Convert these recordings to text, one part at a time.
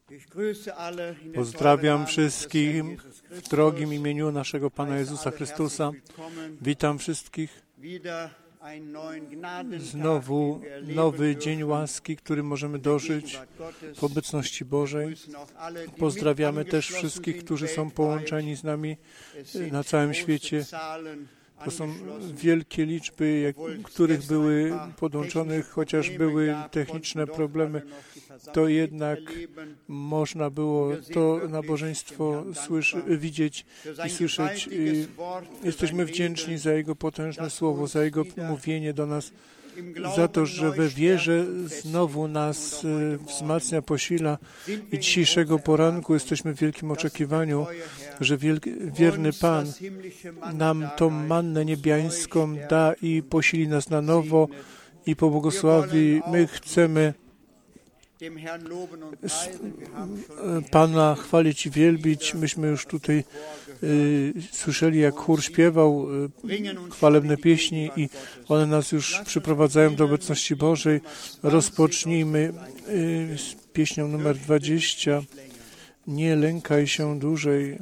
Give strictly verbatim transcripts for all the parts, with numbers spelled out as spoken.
Pozdrawiam wszystkich w drogim imieniu naszego Pana Jezusa Chrystusa. Witam wszystkich. Znowu nowy dzień łaski, który możemy dożyć w obecności Bożej. Pozdrawiamy też wszystkich, którzy są połączeni z nami na całym świecie. To są wielkie liczby, jak, których były podłączonych, chociaż były techniczne problemy, to jednak można było to nabożeństwo słyszy, widzieć i słyszeć. Jesteśmy wdzięczni za Jego potężne słowo, za Jego mówienie do nas, za to, że we wierze znowu nas wzmacnia, posila i dzisiejszego poranku jesteśmy w wielkim oczekiwaniu, że wielki, wierny Pan nam tą mannę niebiańską da i posili nas na nowo i pobłogosławi. My chcemy Pana chwalić i wielbić. Myśmy już tutaj y, słyszeli, jak chór śpiewał y, chwalebne pieśni i one nas już przyprowadzają do obecności Bożej. Rozpocznijmy y, z pieśnią numer dwadzieścia. Nie lękaj się dłużej.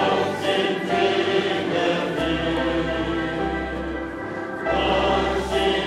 See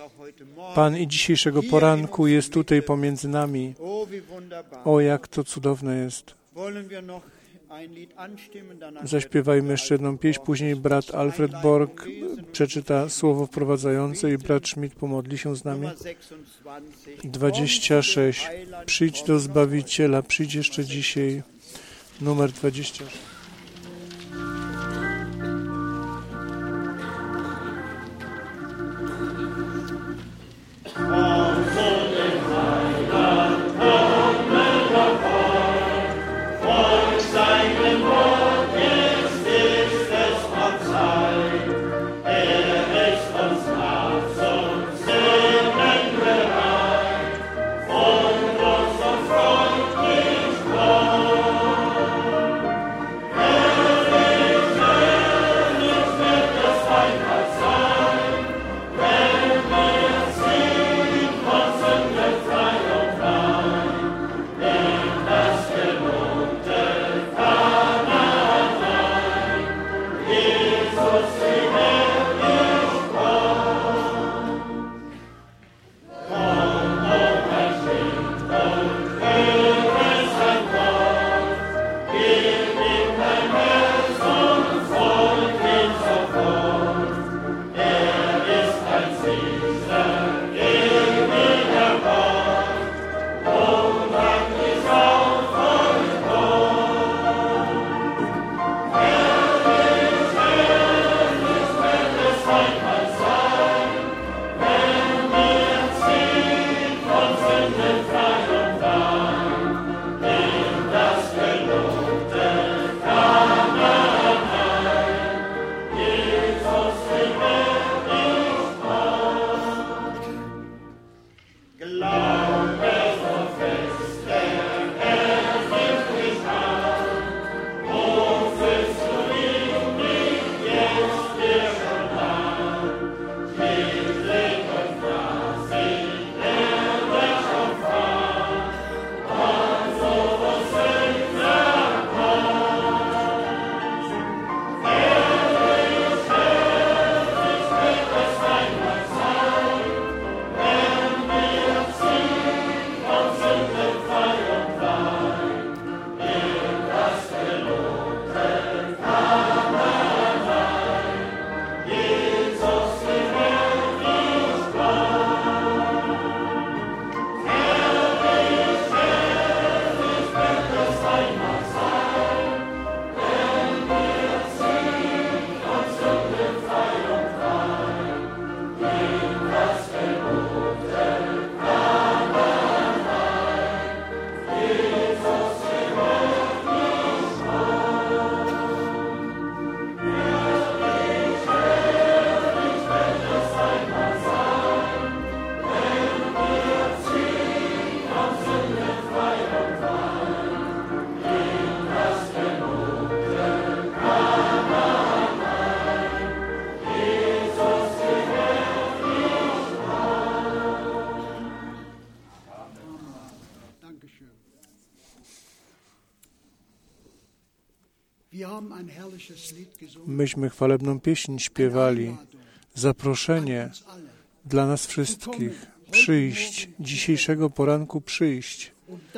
Pan i dzisiejszego poranku jest tutaj pomiędzy nami. O, jak to cudowne jest. Zaśpiewajmy jeszcze jedną pieśń, później brat Alfred Borg przeczyta słowo wprowadzające i brat Schmidt pomodli się z nami. dwadzieścia sześć. Przyjdź do Zbawiciela, przyjdź jeszcze dzisiaj. Numer dwadzieścia sześć. Myśmy chwalebną pieśń śpiewali. Zaproszenie dla nas wszystkich. Przyjść, dzisiejszego poranku przyjść.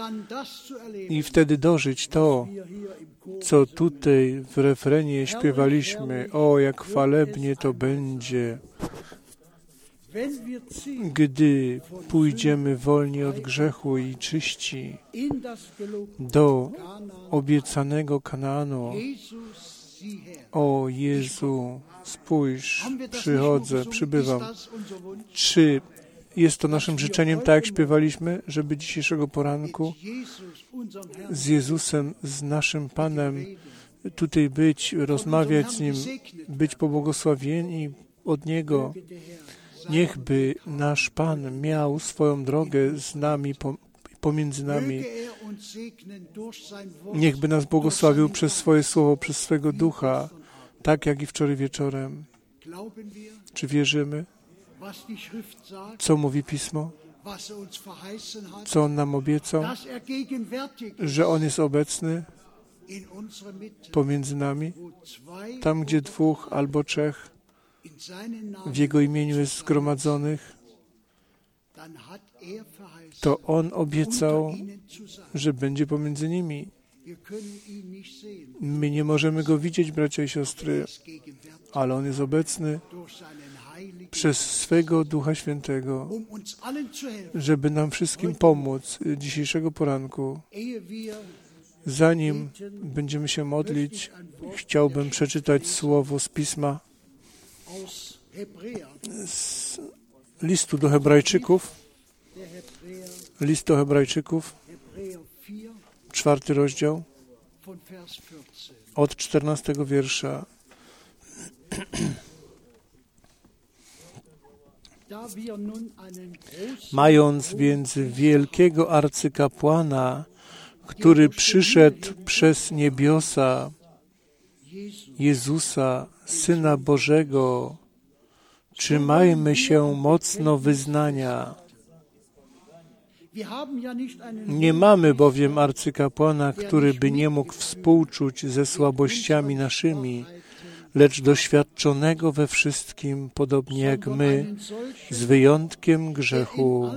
I wtedy dożyć to, co tutaj w refrenie śpiewaliśmy. O, jak chwalebnie to będzie, gdy pójdziemy wolni od grzechu i czyści do obiecanego Kanaanu. O Jezu, spójrz, przychodzę, przybywam. Czy jest to naszym życzeniem, tak jak śpiewaliśmy, żeby dzisiejszego poranku z Jezusem, z naszym Panem tutaj być, rozmawiać z Nim, być pobłogosławieni od Niego. Niechby nasz Pan miał swoją drogę z nami, pomiędzy nami. Niechby nas błogosławił przez swoje słowo, przez swego Ducha, tak jak i wczoraj wieczorem. Czy wierzymy, co mówi Pismo? Co On nam obiecał? Że On jest obecny pomiędzy nami, tam, gdzie dwóch albo trzech w Jego imieniu jest zgromadzonych. to On obiecał, że będzie pomiędzy nimi. My nie możemy Go widzieć, bracia i siostry, ale On jest obecny przez swego Ducha Świętego, żeby nam wszystkim pomóc dzisiejszego poranku. Zanim będziemy się modlić, chciałbym przeczytać słowo z Pisma, z listu do Hebrajczyków, list do Hebrajczyków, czwarty rozdział, od czternastego wiersza. Mając więc wielkiego arcykapłana, który przyszedł przez niebiosa, Jezusa, Syna Bożego, trzymajmy się mocno wyznania. Nie mamy bowiem arcykapłana, który by nie mógł współczuć ze słabościami naszymi, lecz doświadczonego we wszystkim, podobnie jak my, z wyjątkiem grzechu.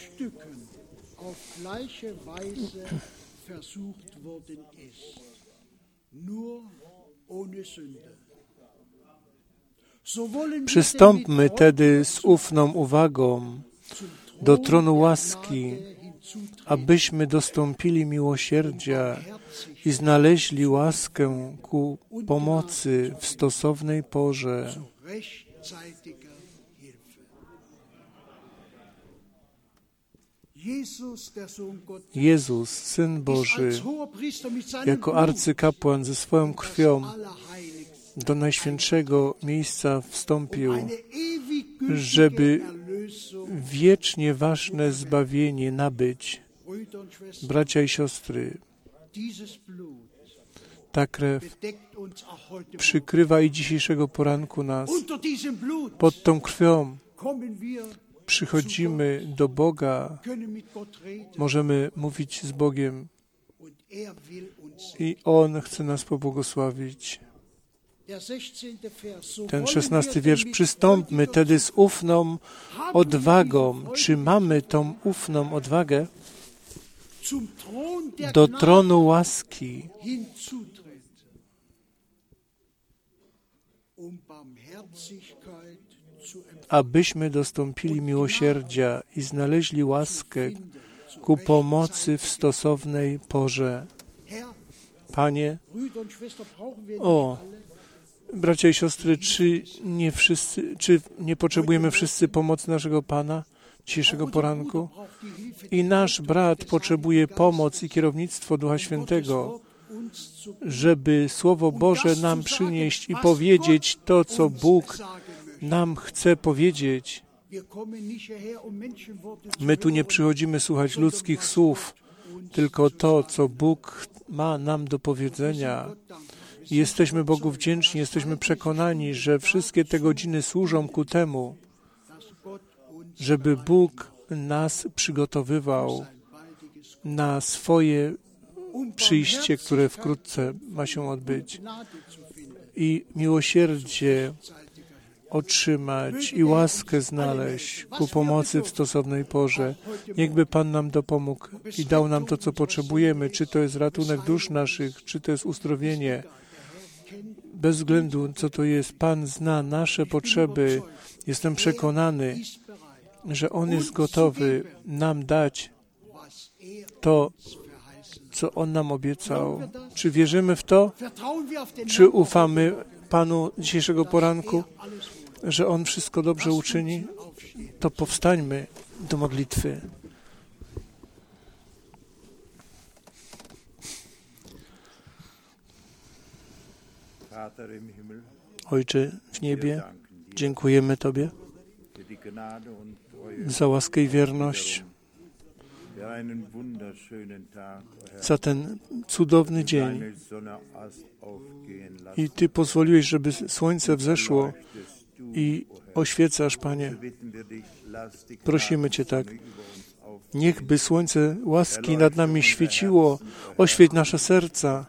Przystąpmy tedy z ufną uwagą do tronu łaski, abyśmy dostąpili miłosierdzia i znaleźli łaskę ku pomocy w stosownej porze. Jezus, Syn Boży, jako arcykapłan ze swoją krwią do najświętszego miejsca wstąpił, żeby wiecznie ważne zbawienie nabyć. Bracia i siostry, ta krew przykrywa i dzisiejszego poranku nas. Pod tą krwią przychodzimy do Boga, możemy mówić z Bogiem i On chce nas pobłogosławić. Ten szesnasty wiersz. Przystąpmy tedy z ufną odwagą. Czy mamy tą ufną odwagę? Do tronu łaski, abyśmy dostąpili miłosierdzia i znaleźli łaskę ku pomocy w stosownej porze. Panie, o, bracia i siostry, czy nie wszyscy, czy nie potrzebujemy wszyscy pomocy naszego Pana dzisiejszego poranku? I nasz brat potrzebuje pomoc i kierownictwo Ducha Świętego, żeby Słowo Boże nam przynieść i powiedzieć to, co Bóg nam chce powiedzieć. My tu nie przychodzimy słuchać ludzkich słów, tylko to, co Bóg ma nam do powiedzenia. I jesteśmy Bogu wdzięczni, jesteśmy przekonani, że wszystkie te godziny służą ku temu, żeby Bóg nas przygotowywał na swoje przyjście, które wkrótce ma się odbyć, i miłosierdzie otrzymać i łaskę znaleźć ku pomocy w stosownej porze. Niechby Pan nam dopomógł i dał nam to, co potrzebujemy, czy to jest ratunek dusz naszych, czy to jest uzdrowienie. Bez względu, co to jest, Pan zna nasze potrzeby. Jestem przekonany, że On jest gotowy nam dać to, co On nam obiecał. Czy wierzymy w to? Czy ufamy Panu dzisiejszego poranku, że On wszystko dobrze uczyni? To powstańmy do modlitwy. Ojcze w niebie, dziękujemy Tobie za łaskę i wierność, za ten cudowny dzień. I Ty pozwoliłeś, żeby słońce wzeszło i oświecasz, Panie. Prosimy Cię tak. Niechby słońce łaski nad nami świeciło, oświeć nasze serca,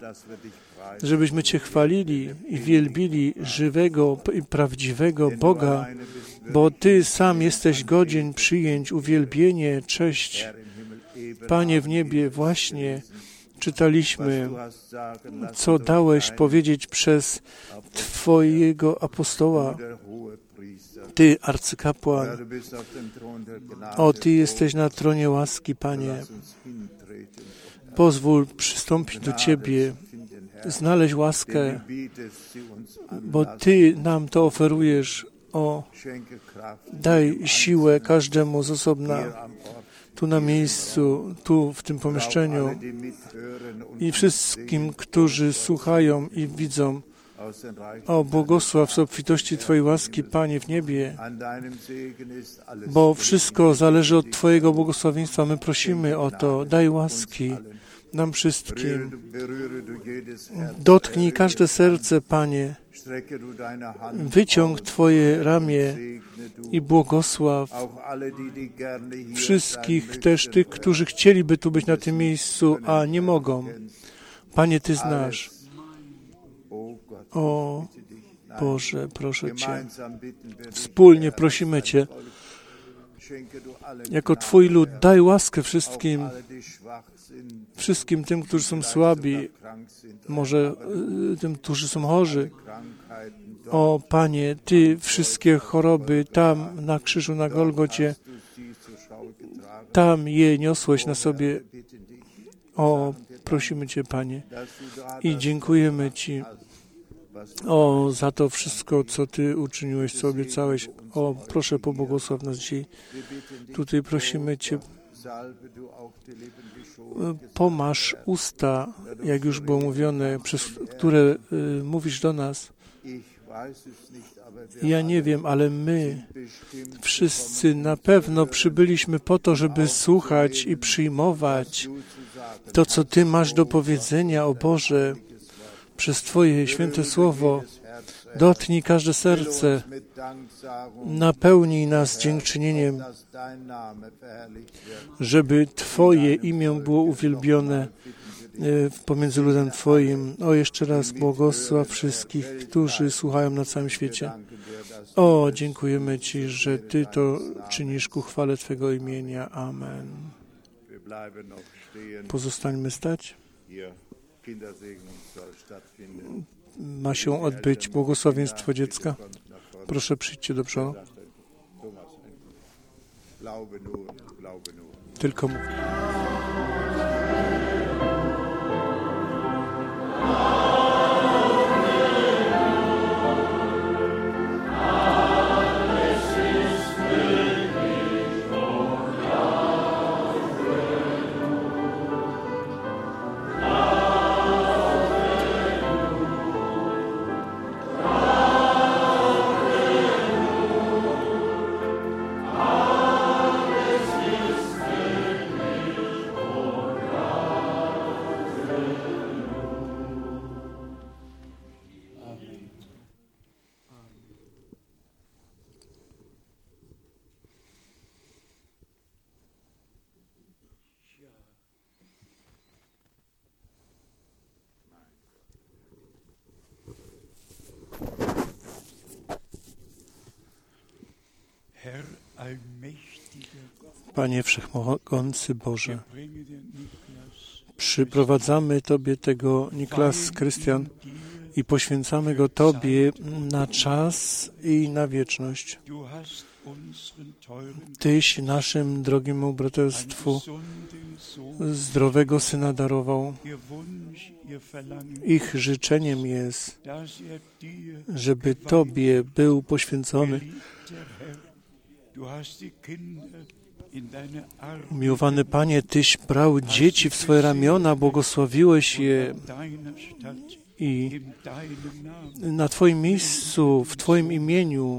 żebyśmy Cię chwalili i wielbili żywego i prawdziwego Boga, bo Ty sam jesteś godzien przyjąć uwielbienie, cześć. Panie w niebie, właśnie czytaliśmy, co dałeś powiedzieć przez Twojego apostoła. Ty, arcykapłan, o, Ty jesteś na tronie łaski, Panie. Pozwól przystąpić do Ciebie, znaleźć łaskę, bo Ty nam to oferujesz. O, daj siłę każdemu z osobna, tu na miejscu, tu w tym pomieszczeniu i wszystkim, którzy słuchają i widzą. O, błogosław z obfitości Twojej łaski, Panie w niebie, bo wszystko zależy od Twojego błogosławieństwa. My prosimy o to. Daj łaski nam wszystkim. Dotknij każde serce, Panie. Wyciąg Twoje ramię i błogosław wszystkich też tych, którzy chcieliby tu być na tym miejscu, a nie mogą. Panie, Ty znasz. O Boże, proszę Cię, wspólnie prosimy Cię, jako Twój lud, daj łaskę wszystkim, wszystkim tym, którzy są słabi, może tym, którzy są chorzy. O Panie, Ty wszystkie choroby tam na krzyżu, na Golgocie, tam je niosłeś na sobie. O, prosimy Cię, Panie, i dziękujemy Ci o za to wszystko, co Ty uczyniłeś, co obiecałeś. O, proszę, pobłogosław nas dzisiaj. Tutaj prosimy Cię, pomaż usta, jak już było mówione, przez które y, mówisz do nas. Ja nie wiem, ale my wszyscy na pewno przybyliśmy po to, żeby słuchać i przyjmować to, co Ty masz do powiedzenia, o Boże, przez Twoje święte słowo. Dotknij każde serce, napełnij nas dziękczynieniem, żeby Twoje imię było uwielbione pomiędzy ludem Twoim. O, jeszcze raz błogosław wszystkich, którzy słuchają na całym świecie. O, dziękujemy Ci, że Ty to czynisz ku chwale Twego imienia. Amen. Pozostańmy stać. Ma się odbyć błogosławieństwo dziecka. Proszę, przyjdźcie do przodu. Tylko mów. Panie Wszechmogący Boże, przyprowadzamy Tobie tego Niklas Krystian i poświęcamy go Tobie na czas i na wieczność. Tyś naszym drogiemu braterstwu zdrowego Syna darował. Ich życzeniem jest, żeby Tobie był poświęcony. Umiłowany Panie, Tyś brał dzieci w swoje ramiona, błogosławiłeś je i na Twoim miejscu, w Twoim imieniu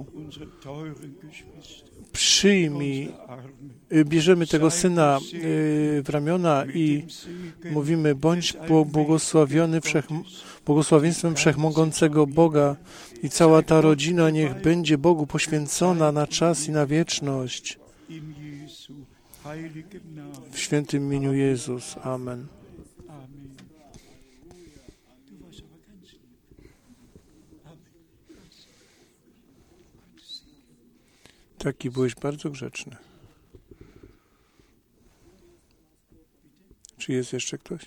przyjmij, bierzemy tego Syna w ramiona i mówimy, bądź błogosławiony wszech, błogosławieństwem Wszechmogącego Boga i cała ta rodzina niech będzie Bogu poświęcona na czas i na wieczność. W świętym imieniu Jezus. Amen. Taki byłeś bardzo grzeczny. Czy jest jeszcze ktoś?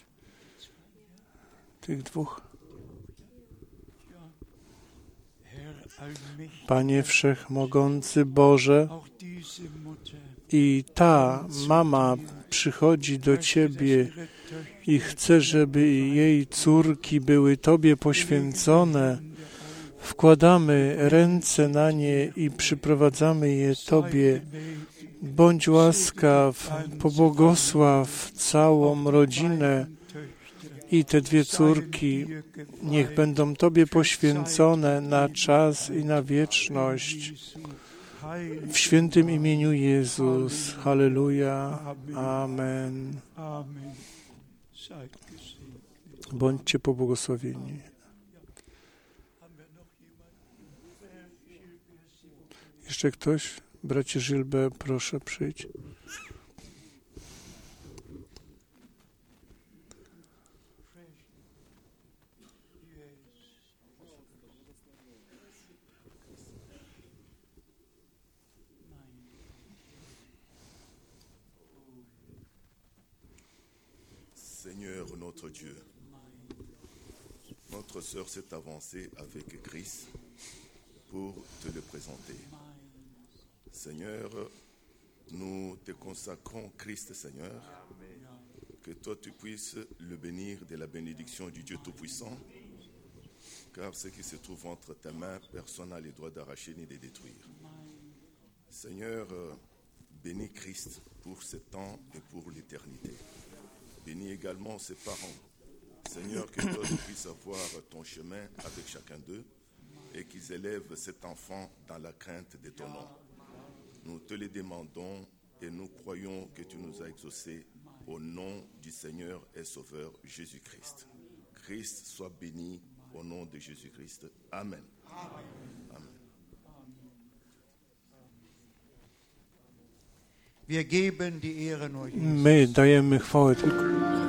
Tych dwóch? Panie Wszechmogący Boże, i ta mama przychodzi do Ciebie i chce, żeby jej córki były Tobie poświęcone. Wkładamy ręce na nie i przyprowadzamy je Tobie. Bądź łaskaw, pobłogosław całą rodzinę i te dwie córki. Niech będą Tobie poświęcone na czas i na wieczność. W świętym imieniu Jezus. Halleluja. Amen. Bądźcie pobłogosławieni. Jeszcze ktoś? Bracie Gilbert, proszę przyjdź. Seigneur notre Dieu, notre sœur s'est avancée avec Chris pour te le présenter. Seigneur, nous te consacrons Christ, Seigneur, que toi tu puisses le bénir de la bénédiction du Dieu Tout-Puissant, car ce qui se trouve entre tes mains, personne n'a le droit d'arracher ni de détruire. Seigneur, bénis Christ pour ce temps et pour l'éternité. Bénis également ses parents. Seigneur, que toi tu puisses avoir ton chemin avec chacun d'eux et qu'ils élèvent cet enfant dans la crainte de ton nom. Nous te le demandons et nous croyons que tu nous as exaucés au nom du Seigneur et Sauveur Jésus-Christ. Christ soit béni au nom de Jésus-Christ. Amen. Amen. Wir geben die Ehre nur Jesus. My dajemy chwałę tylko.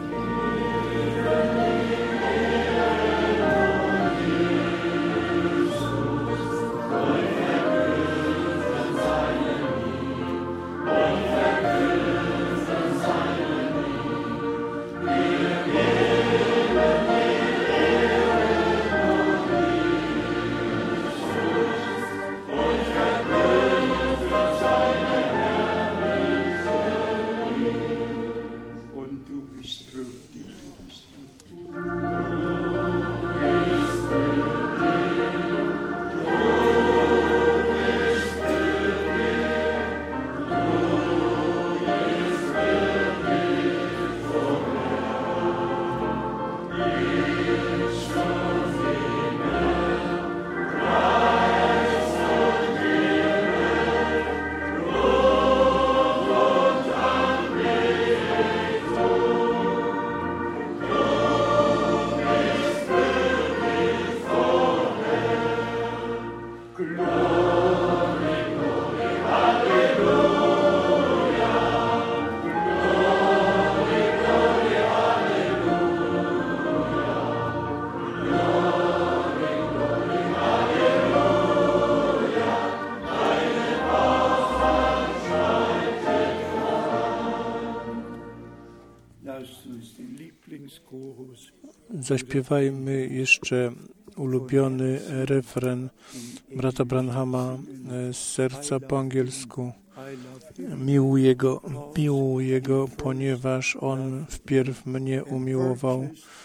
Zaśpiewajmy jeszcze ulubiony refren brata Branhama z serca po angielsku. Miłuję go, miłuję go, ponieważ on wpierw mnie umiłował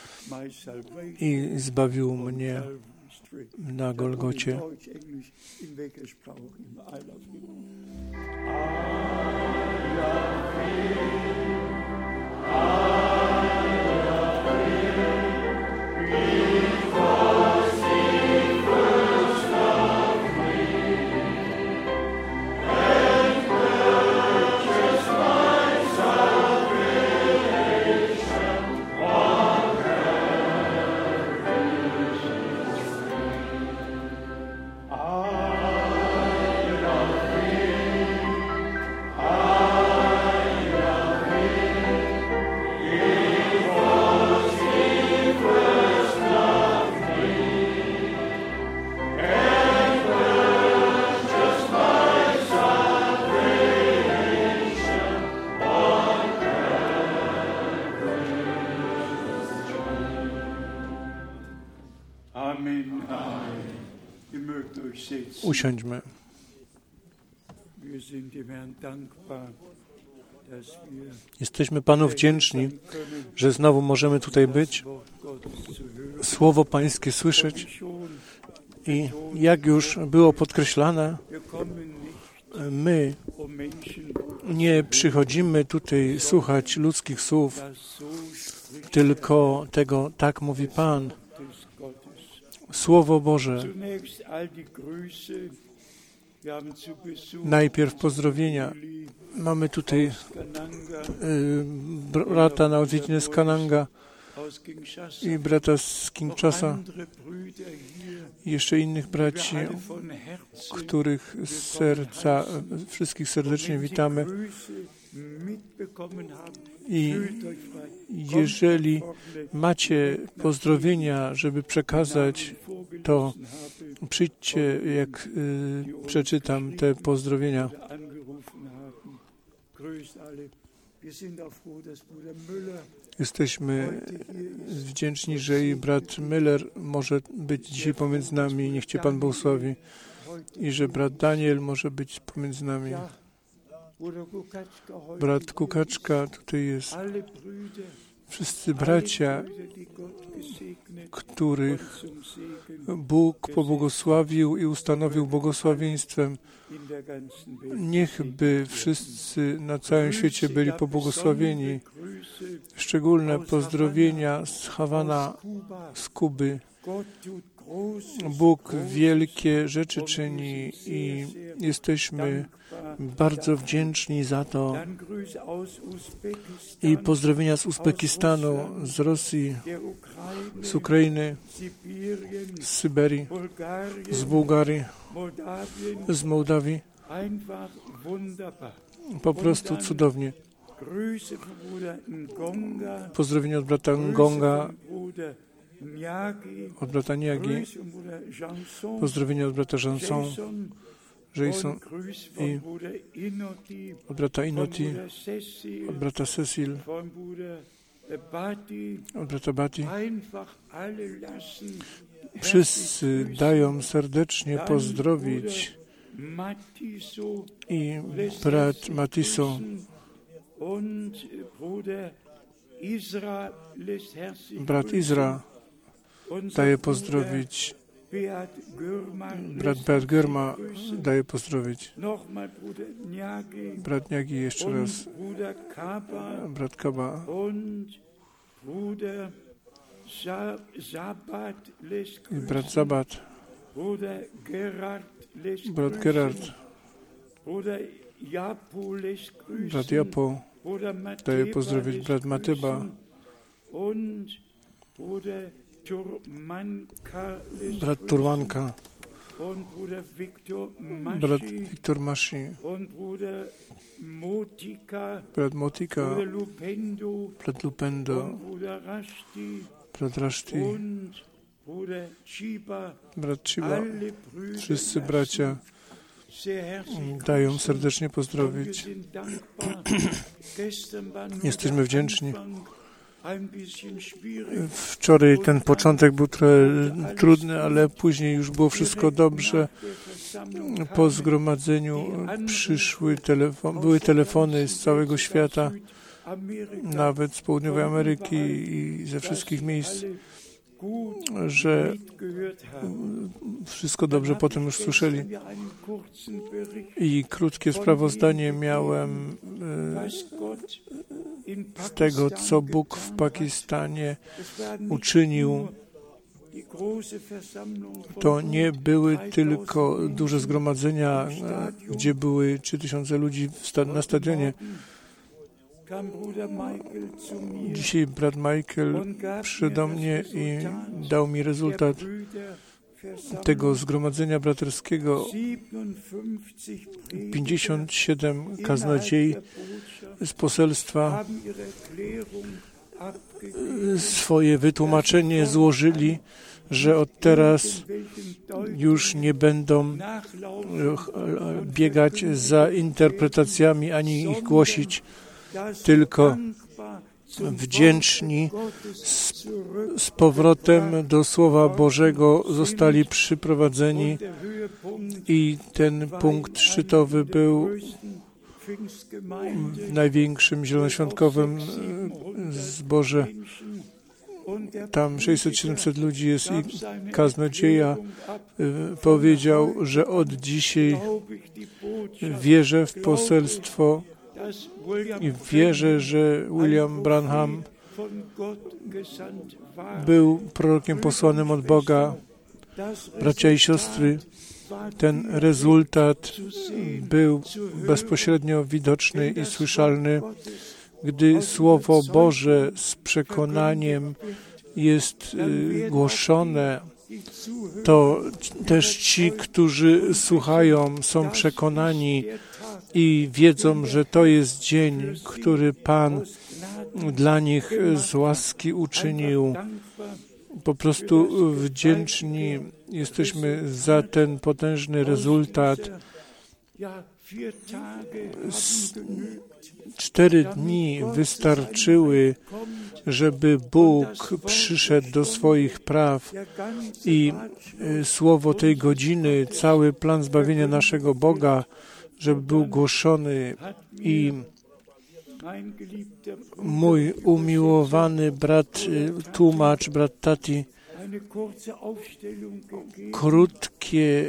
i zbawił mnie na Golgocie. I love you. Usiądźmy. Jesteśmy Panu wdzięczni, że znowu możemy tutaj być, Słowo Pańskie słyszeć i jak już było podkreślane, my nie przychodzimy tutaj słuchać ludzkich słów, tylko tego, tak mówi Pan. Słowo Boże. Najpierw pozdrowienia. Mamy tutaj y, brata na odwiedziny z Kananga i brata z Kinshasa i jeszcze innych braci, których z serca, wszystkich serdecznie witamy. I jeżeli macie pozdrowienia, żeby przekazać, to przyjdźcie, jak y, przeczytam te pozdrowienia. Jesteśmy wdzięczni, że i brat Müller może być dzisiaj pomiędzy nami, niech Cię Pan błogosławi, i że brat Daniel może być pomiędzy nami. Brat Kukaczka tutaj jest. Wszyscy bracia, których Bóg pobłogosławił i ustanowił błogosławieństwem. Niechby wszyscy na całym świecie byli pobłogosławieni. Szczególne pozdrowienia z Hawana, z Kuby. Bóg wielkie rzeczy czyni i jesteśmy bardzo wdzięczni za to. I pozdrowienia z Uzbekistanu, z Rosji, z Ukrainy, z Syberii, z Bułgarii, z Mołdawii. Po prostu cudownie. Pozdrowienia od brata Ngonga, od brata Niagi, pozdrowienia od brata Janson, Jason i od brata Inoti, od brata Cecil, od brata Bati. Wszyscy dają serdecznie pozdrowić i brat Matiso, brat Izra daje pozdrowić, brat Beat Görma daje pozdrowić, brat Niagi jeszcze raz, brat Kaba, i brat Zabat, brat Gerard, brat Japo daje pozdrowić, brat Matyba, brat Turmanka, brat Wiktor Mashi, brat Motika, brat Lupendo, brat Rashti, brat Chiba. Wszyscy bracia dają serdecznie pozdrowić. Jesteśmy wdzięczni. Wczoraj ten początek był trochę trudny, ale później już było wszystko dobrze. Po zgromadzeniu przyszły telefon, były telefony z całego świata, nawet z Południowej Ameryki i ze wszystkich miejsc, że wszystko dobrze potem już słyszeli. I krótkie sprawozdanie miałem z tego, co Bóg w Pakistanie uczynił. To nie były tylko duże zgromadzenia, gdzie były trzy tysiące ludzi na stadionie. Dzisiaj brat Michael przyszedł do mnie i dał mi rezultat tego zgromadzenia braterskiego. pięćdziesiąt siedem kaznodziei z poselstwa swoje wytłumaczenie złożyli, że od teraz już nie będą biegać za interpretacjami ani ich głosić, tylko wdzięczni z, z powrotem do Słowa Bożego zostali przyprowadzeni i ten punkt szczytowy był w największym zielonoświątkowym zborze. Tam sześćset siedemset ludzi jest i kaznodzieja powiedział, że od dzisiaj wierzę w poselstwo i wierzę, że William Branham był prorokiem posłanym od Boga. Bracia i siostry, ten rezultat był bezpośrednio widoczny i słyszalny, gdy Słowo Boże z przekonaniem jest głoszone, to też ci, którzy słuchają, są przekonani i wiedzą, że to jest dzień, który Pan dla nich z łaski uczynił. Po prostu wdzięczni jesteśmy za ten potężny rezultat. Cztery dni wystarczyły, żeby Bóg przyszedł do swoich praw i słowo tej godziny, cały plan zbawienia naszego Boga, żeby był głoszony i mój umiłowany brat, tłumacz, brat Tati, krótkie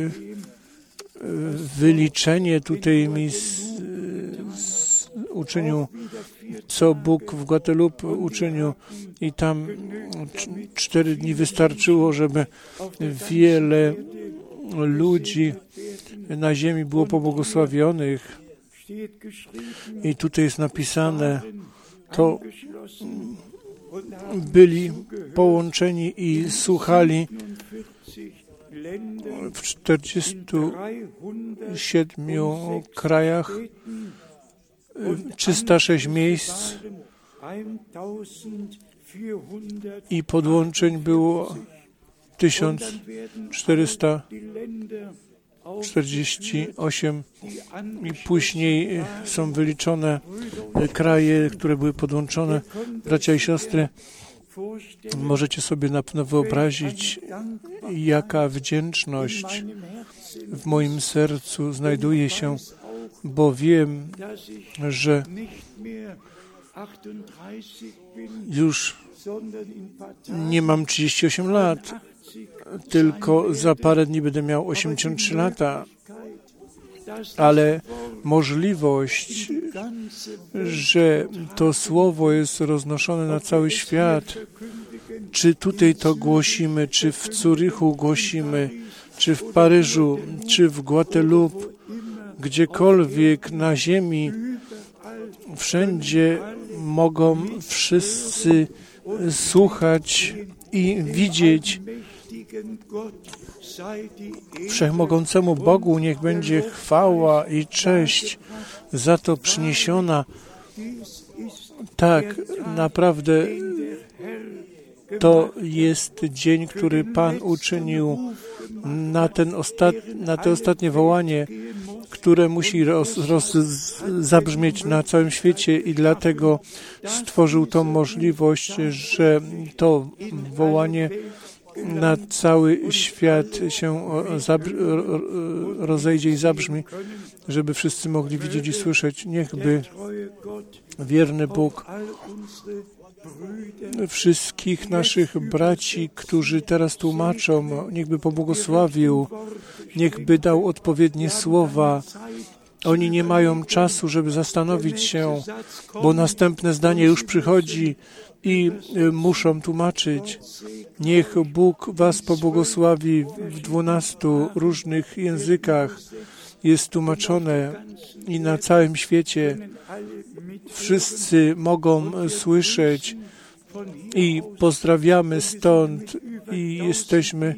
wyliczenie tutaj mi z, z uczynił, co Bóg w Guadalupe uczynił i tam cztery dni wystarczyło, żeby wiele ludzi na ziemi było pobłogosławionych. I tutaj jest napisane, to byli połączeni i słuchali w czterdziestu siedmiu krajach, trzysta sześć miejsc i podłączeń było tysiąc czterysta czterdzieści osiem i później są wyliczone kraje, które były podłączone. Bracia i siostry, możecie sobie na pewno wyobrazić, jaka wdzięczność w moim sercu znajduje się, bo wiem, że już nie mam trzydzieści osiem lat, tylko za parę dni będę miał osiemdziesiąt trzy lata, ale możliwość, że to słowo jest roznoszone na cały świat, czy tutaj to głosimy, czy w Zurychu głosimy, czy w Paryżu, czy w Guadalupe, gdziekolwiek na ziemi, wszędzie mogą wszyscy słuchać i widzieć. Wszechmogącemu Bogu niech będzie chwała i cześć za to przyniesiona. Tak, naprawdę to jest dzień, który Pan uczynił na, ten ostat, na te ostatnie wołanie, które musi roz, roz, zabrzmieć na całym świecie i dlatego stworzył tą możliwość, że to wołanie na cały świat się rozejdzie i zabrzmi, żeby wszyscy mogli widzieć i słyszeć. Niechby wierny Bóg wszystkich naszych braci, którzy teraz tłumaczą, niechby pobłogosławił, niechby dał odpowiednie słowa. Oni nie mają czasu, żeby zastanowić się, bo następne zdanie już przychodzi i muszą tłumaczyć. Niech Bóg was pobłogosławi w dwunastu różnych językach. Jest tłumaczone i na całym świecie wszyscy mogą słyszeć i pozdrawiamy stąd i jesteśmy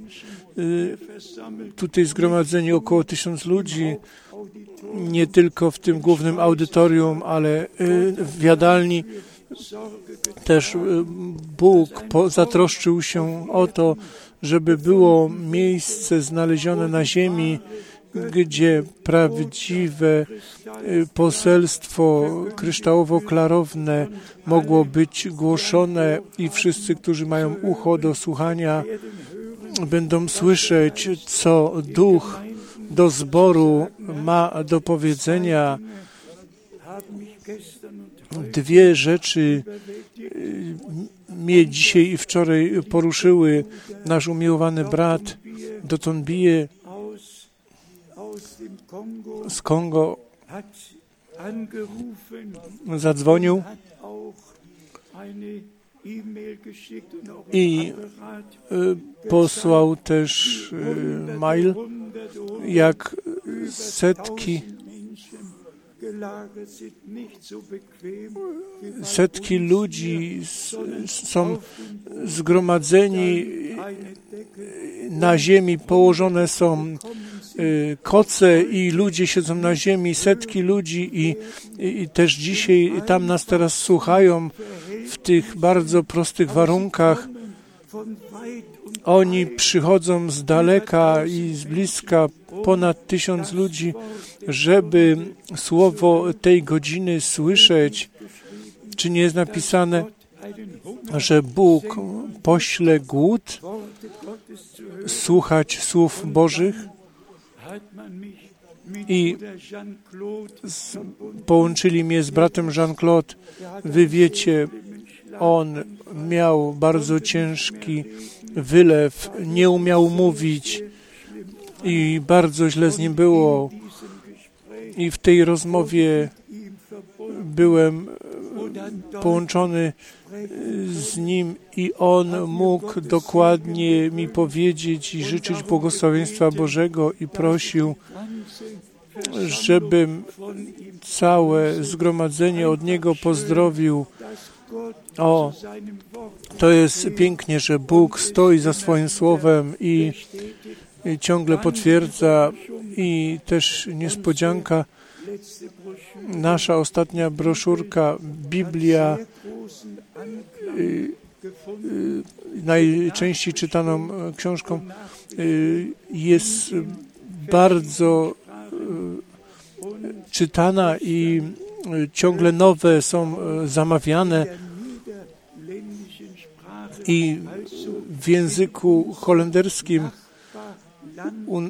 tutaj zgromadzeni około tysiąc ludzi, nie tylko w tym głównym audytorium, ale w jadalni. Też Bóg zatroszczył się o to, żeby było miejsce znalezione na ziemi, gdzie prawdziwe poselstwo kryształowo-klarowne mogło być głoszone i wszyscy, którzy mają ucho do słuchania, będą słyszeć, co Duch do zboru ma do powiedzenia. Dwie rzeczy mnie dzisiaj i wczoraj poruszyły. Nasz umiłowany brat Dotonbije z Kongo zadzwonił i posłał też mail, jak setki setki ludzi są zgromadzeni na ziemi, położone są koce i ludzie siedzą na ziemi, setki ludzi i, i też dzisiaj tam nas teraz słuchają w tych bardzo prostych warunkach. Oni przychodzą z daleka i z bliska, ponad tysiąc ludzi, żeby słowo tej godziny słyszeć. Czy nie jest napisane, że Bóg pośle głód słuchać słów Bożych? I z, połączyli mnie z bratem Jean-Claude. Wy wiecie, on miał bardzo ciężki wylew, nie umiał mówić i bardzo źle z nim było. I w tej rozmowie byłem połączony z nim i on mógł dokładnie mi powiedzieć i życzyć błogosławieństwa Bożego i prosił, żebym całe zgromadzenie od niego pozdrowił. O, to jest pięknie, że Bóg stoi za swoim słowem i, i ciągle potwierdza. I też niespodzianka, nasza ostatnia broszurka, Biblia, y, y, najczęściej czytaną książką, y, jest bardzo y, czytana i ciągle nowe są zamawiane i w języku holenderskim un,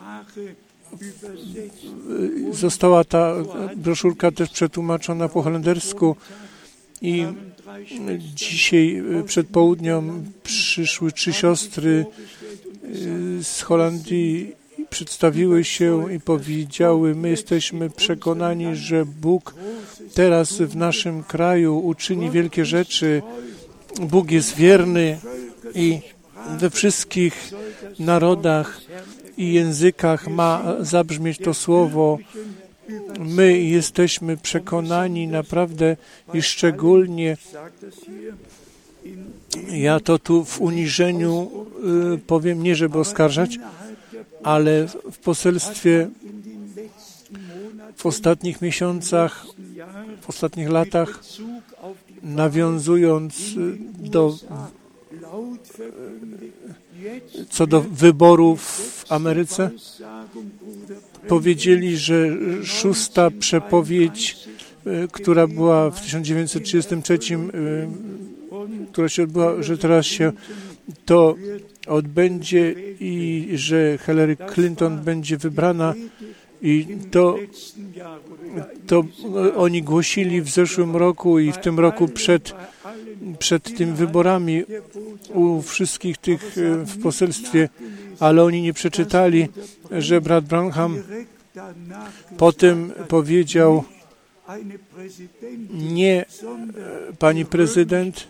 została ta broszurka też przetłumaczona po holendersku i dzisiaj przed południem przyszły trzy siostry z Holandii, przedstawiły się i powiedziały, my jesteśmy przekonani, że Bóg teraz w naszym kraju uczyni wielkie rzeczy. Bóg jest wierny i we wszystkich narodach i językach ma zabrzmieć to słowo. My jesteśmy przekonani naprawdę i szczególnie, ja to tu w uniżeniu y, powiem, nie żeby oskarżać, ale w poselstwie w ostatnich miesiącach, w ostatnich latach, nawiązując do co do wyborów w Ameryce, powiedzieli, że szósta przepowiedź, która była w tysiąc dziewięćset trzydziestym trzecim, która się odbyła, że teraz się to odbędzie i że Hillary Clinton będzie wybrana i to, to oni głosili w zeszłym roku i w tym roku przed, przed tymi wyborami u wszystkich tych w poselstwie, ale oni nie przeczytali, że brat Branham potem powiedział, nie pani prezydent,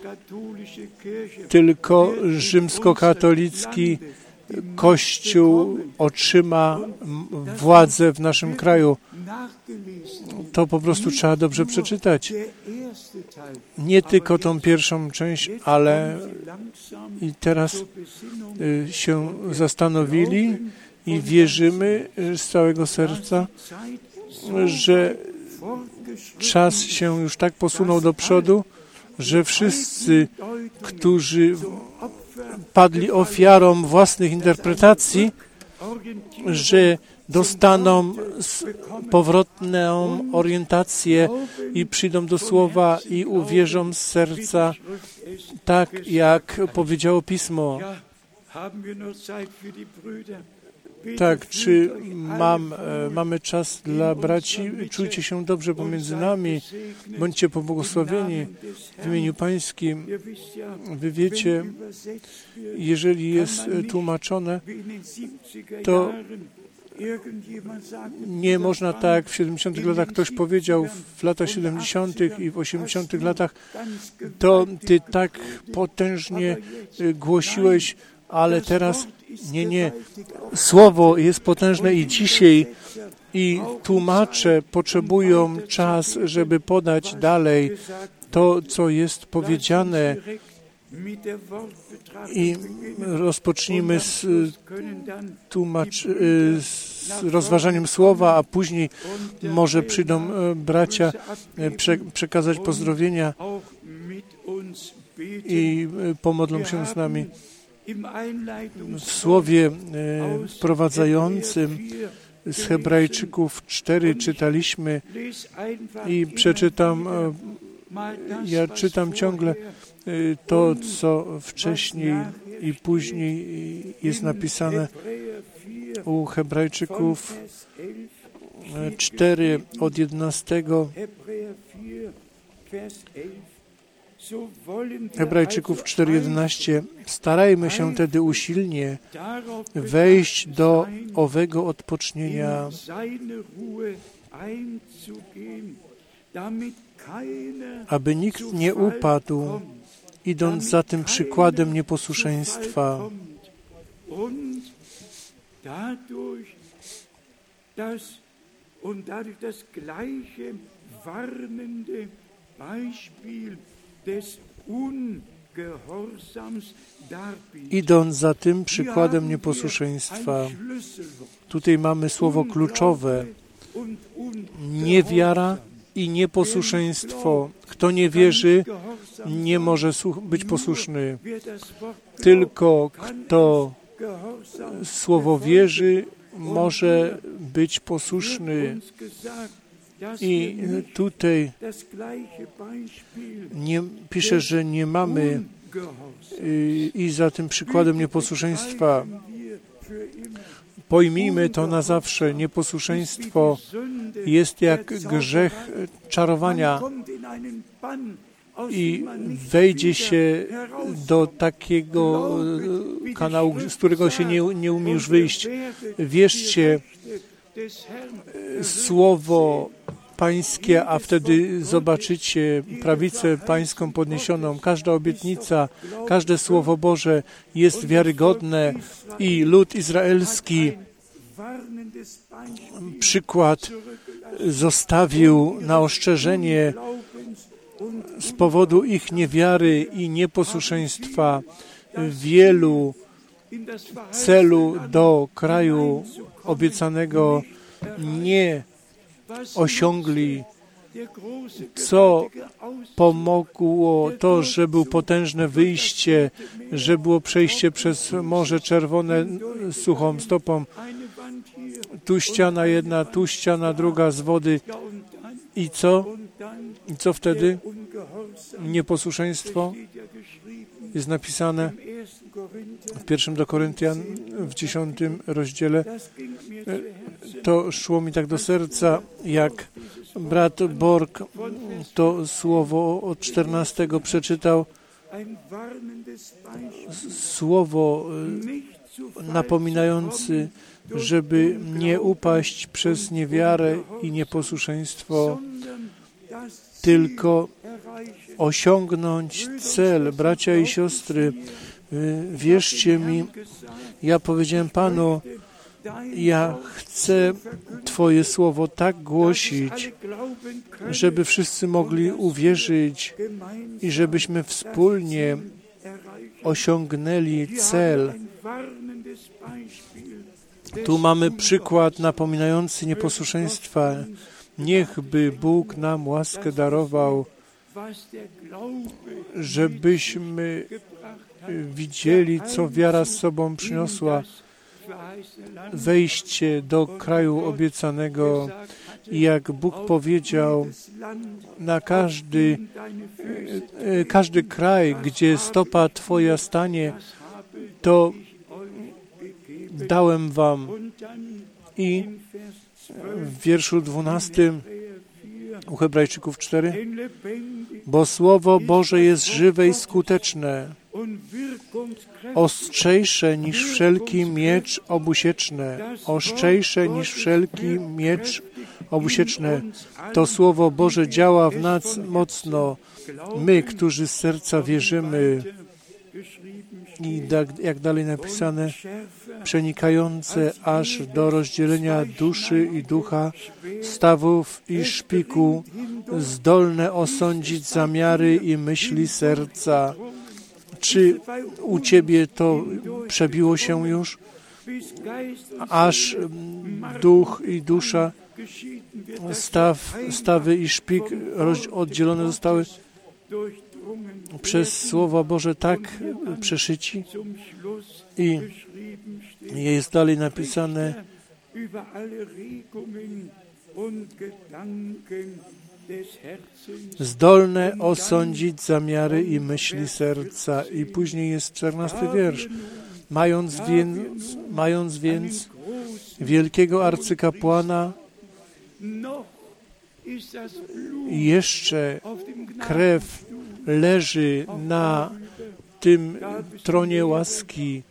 tylko rzymskokatolicki Kościół otrzyma władzę w naszym kraju. To po prostu trzeba dobrze przeczytać. Nie tylko tą pierwszą część, ale i teraz się zastanowili i wierzymy z całego serca, że czas się już tak posunął do przodu, że wszyscy, którzy padli ofiarą własnych interpretacji, że dostaną powrotną orientację i przyjdą do Słowa i uwierzą z serca, tak jak powiedziało Pismo. Tak, czy mam, mamy czas dla braci? Czujcie się dobrze pomiędzy nami, bądźcie pobłogosławieni w imieniu Pańskim. Wy wiecie, jeżeli jest tłumaczone, to nie można tak jak w siedemdziesiątych latach ktoś powiedział, w latach siedemdziesiątych i w osiemdziesiątych latach, to Ty tak potężnie głosiłeś, ale teraz nie, nie. Słowo jest potężne i dzisiaj i tłumacze potrzebują czas, żeby podać dalej to, co jest powiedziane. I rozpocznijmy z, tłumacz, z rozważaniem słowa, a później może przyjdą bracia prze, przekazać pozdrowienia i pomodlą się z nami. W słowie wprowadzającym z Hebrajczyków cztery czytaliśmy i przeczytam, ja czytam ciągle to, co wcześniej i później jest napisane u Hebrajczyków cztery od jedenastego. Hebrajczyków cztery jedenaście. Starajmy się tedy usilnie wejść do owego odpocznienia, aby nikt nie upadł, idąc za tym przykładem nieposłuszeństwa. Idąc za tym przykładem nieposłuszeństwa. Tutaj mamy słowo kluczowe. Niewiara i nieposłuszeństwo. Kto nie wierzy, nie może być posłuszny. Tylko kto słowo wierzy, może być posłuszny. I tutaj nie, pisze, że nie mamy i, i za tym przykładem nieposłuszeństwa. Pojmijmy to na zawsze. Nieposłuszeństwo jest jak grzech czarowania i wejdzie się do takiego kanału, z którego się nie, nie umie już wyjść. Wierzcie, słowo Pańskie, a wtedy zobaczycie prawicę Pańską podniesioną. Każda obietnica, każde Słowo Boże jest wiarygodne i lud izraelski przykład zostawił na ostrzeżenie z powodu ich niewiary i nieposłuszeństwa wielu celu do kraju obiecanego nie osiągli, co pomogło to, że było potężne wyjście, że było przejście przez Morze Czerwone suchą stopą. Tu ściana jedna, tu ściana druga z wody. I co? I co wtedy? Nieposłuszeństwo jest napisane w pierwszym do Koryntian w dziesiątym rozdziale. To szło mi tak do serca, jak brat Borg to słowo od czternastego przeczytał. Słowo napominający, żeby nie upaść przez niewiarę i nieposłuszeństwo, tylko osiągnąć cel. Bracia i siostry, wierzcie mi, ja powiedziałem Panu, ja chcę Twoje słowo tak głosić, żeby wszyscy mogli uwierzyć i żebyśmy wspólnie osiągnęli cel. Tu mamy przykład napominający nieposłuszeństwa. Niechby Bóg nam łaskę darował, żebyśmy widzieli, co wiara z sobą przyniosła wejście do kraju obiecanego. I jak Bóg powiedział, na każdy, każdy kraj, gdzie stopa Twoja stanie, to dałem wam. I w wierszu dwunastym u Hebrajczyków cztery, bo Słowo Boże jest żywe i skuteczne, ostrzejsze niż wszelki miecz obusieczny, ostrzejsze niż wszelki miecz obusieczny. To Słowo Boże działa w nas mocno. My, którzy z serca wierzymy, i jak dalej napisane, przenikające aż do rozdzielenia duszy i ducha, stawów i szpiku, zdolne osądzić zamiary i myśli serca. Czy u Ciebie to przebiło się już? Aż duch i dusza, staw, stawy i szpik oddzielone zostały przez Słowo Boże tak przeszyci. I jest dalej napisane, zdolne osądzić zamiary i myśli serca. I później jest czternasty wiersz. Mając więc, mając więc wielkiego arcykapłana, jeszcze krew leży na tym tronie łaski.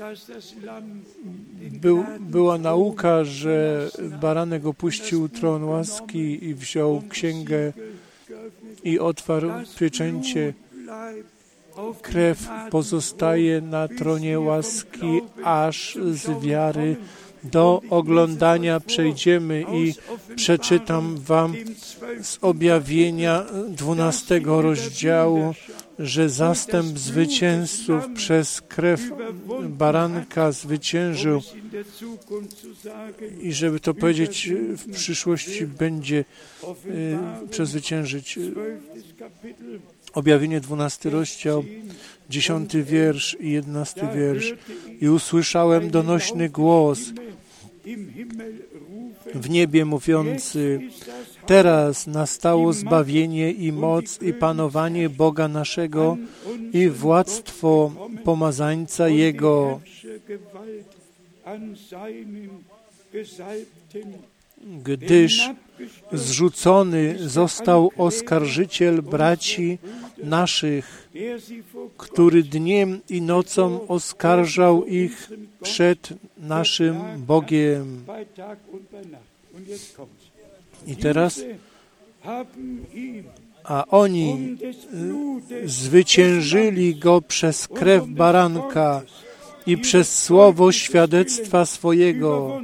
Był, była nauka, że baranek opuścił tron łaski i wziął księgę i otwarł pieczęcie. Krew pozostaje na tronie łaski, aż z wiary do oglądania przejdziemy i przeczytam wam z objawienia dwunastego rozdziału, że zastęp zwycięzców przez krew baranka zwyciężył. I żeby to powiedzieć, w przyszłości będzie y, przezwyciężyć. Objawienie dwunasty rozdział, dziesiąty wiersz i jedenasty wiersz. I usłyszałem donośny głos w niebie mówiący, teraz nastało zbawienie i moc i panowanie Boga naszego i władztwo pomazańca Jego. Gdyż zrzucony został oskarżyciel braci naszych, który dniem i nocą oskarżał ich przed naszym Bogiem. I teraz, a oni zwyciężyli go przez krew baranka i przez słowo świadectwa swojego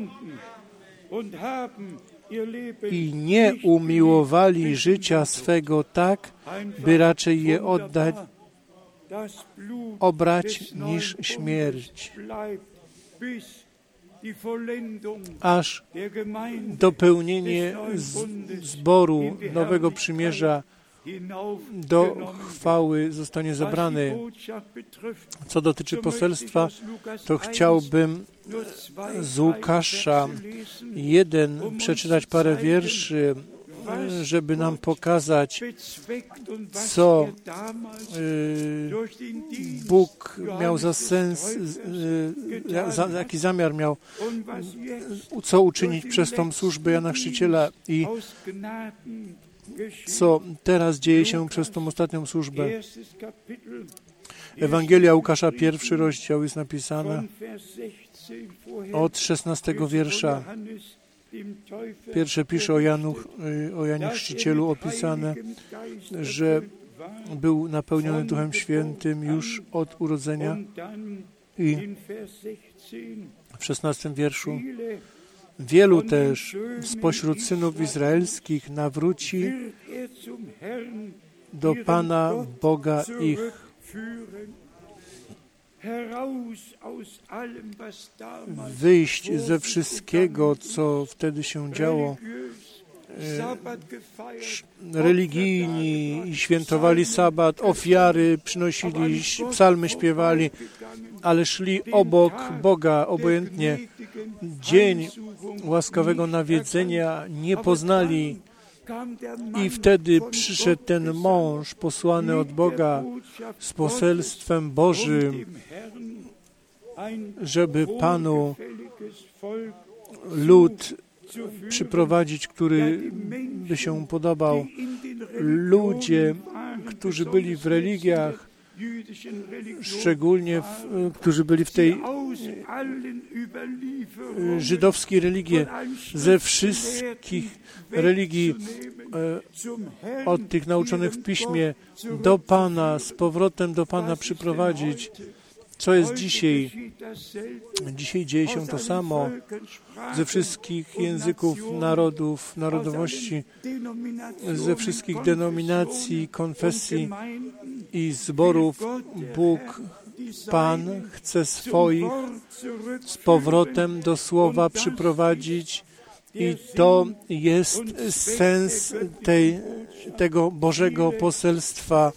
i nie umiłowali życia swego tak, by raczej je oddać, obrać niż śmierć, aż dopełnienie zboru Nowego Przymierza do chwały zostanie zabrany. Co dotyczy poselstwa, to chciałbym z Łukasza jeden przeczytać parę wierszy, żeby nam pokazać, co Bóg miał za sens, jaki zamiar miał, co uczynić przez tą służbę Jana Chrzciciela i co teraz dzieje się przez tą ostatnią służbę. Ewangelia Łukasza, pierwszy rozdział jest napisana od szesnastego wiersza. Pierwsze pisze o Janu, o Janie Chrzcicielu opisane, że był napełniony Duchem Świętym już od urodzenia i w szesnastym wierszu wielu też spośród synów izraelskich nawróci do Pana Boga ich. Wyjść ze wszystkiego, co wtedy się działo, religijni i świętowali sabat, ofiary przynosili, psalmy śpiewali, ale szli obok Boga obojętnie. Dzień łaskawego nawiedzenia nie poznali i wtedy przyszedł ten mąż posłany od Boga z poselstwem Bożym, żeby Panu lud przyprowadzić, który by się mu podobał. Ludzie, którzy byli w religiach, szczególnie, w, którzy byli w tej żydowskiej religii, ze wszystkich religii, od tych nauczonych w Piśmie, do Pana, z powrotem do Pana przyprowadzić. Co jest dzisiaj? Dzisiaj dzieje się to samo ze wszystkich języków, narodów, narodowości, ze wszystkich denominacji, konfesji i zborów. Bóg, Pan chce swoich z powrotem do Słowa przyprowadzić i to jest sens tej, tego Bożego poselstwa.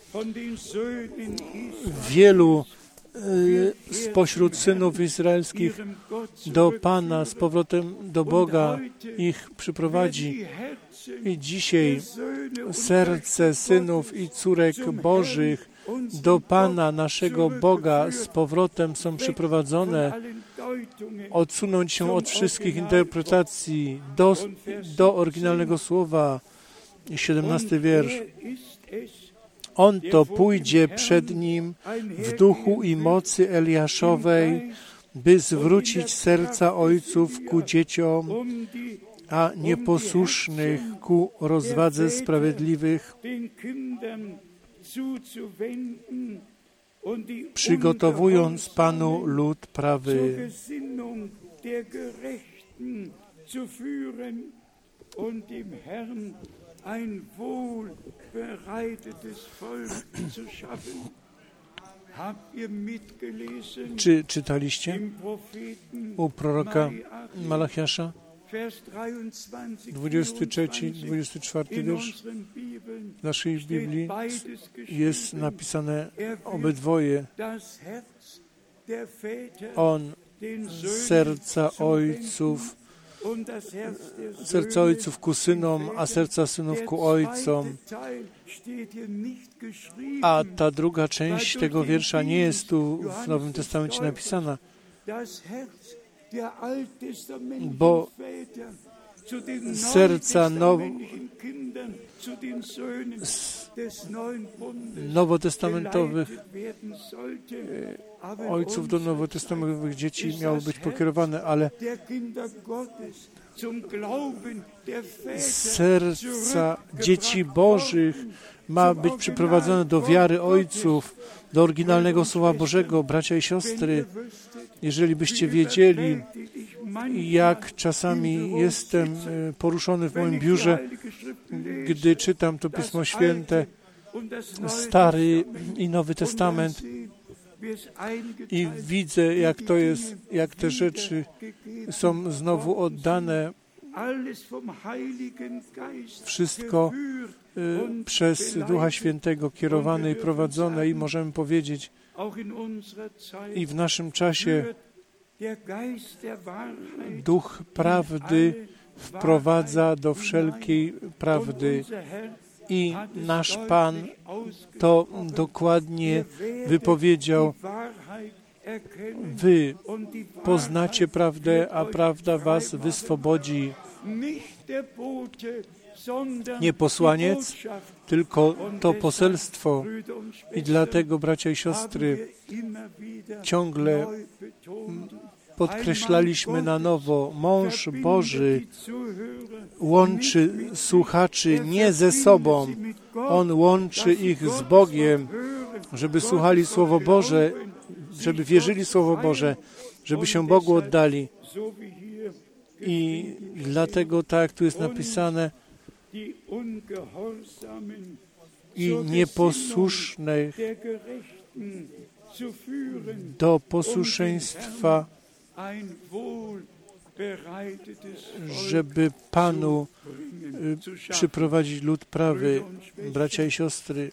Wielu spośród synów izraelskich do Pana, z powrotem do Boga ich przyprowadzi. I dzisiaj serce synów i córek Bożych do Pana, naszego Boga, z powrotem są przyprowadzone, odsunąć się od wszystkich interpretacji do, do oryginalnego słowa. siedemnasty wiersz. On to pójdzie przed nim w duchu i mocy Eliaszowej, by zwrócić serca ojców ku dzieciom, a nieposłusznych ku rozwadze sprawiedliwych, przygotowując Panu lud prawy. Ein wohlbereitetes Volk zu schaffen. Habt ihr mitgelesen? Czy czytaliście u proroka Malachiasza? dwudziesty trzeci, dwudziesty czwarty wiersz w naszej Biblii jest napisane obydwoje. On serca ojców serca ojców ku synom, a serca synów ku ojcom. A ta druga część tego wiersza nie jest tu w Nowym Testamencie napisana, bo serca now, nowotestamentowych ojców do nowotestamentowych dzieci miało być pokierowane, ale serca dzieci Bożych ma być przyprowadzone do wiary ojców, do oryginalnego Słowa Bożego. Bracia i siostry, jeżeli byście wiedzieli, jak czasami jestem poruszony w moim biurze, gdy czytam to Pismo Święte, Stary i Nowy Testament, i widzę, jak to jest, jak te rzeczy są znowu oddane, wszystko y, przez Ducha Świętego kierowane i prowadzone, i możemy powiedzieć, i w naszym czasie Duch prawdy wprowadza do wszelkiej prawdy. I nasz Pan to dokładnie wypowiedział. Wy poznacie prawdę, a prawda was wyswobodzi. Nie posłaniec, tylko to poselstwo. I dlatego, bracia i siostry, ciągle podkreślaliśmy na nowo, mąż Boży łączy słuchaczy nie ze sobą, On łączy ich z Bogiem, żeby słuchali Słowo Boże, żeby wierzyli Słowo Boże, żeby się Bogu oddali. I dlatego, tak jak tu jest napisane, i nieposłusznych do posłuszeństwa żeby Panu przyprowadzić lud prawy, bracia i siostry.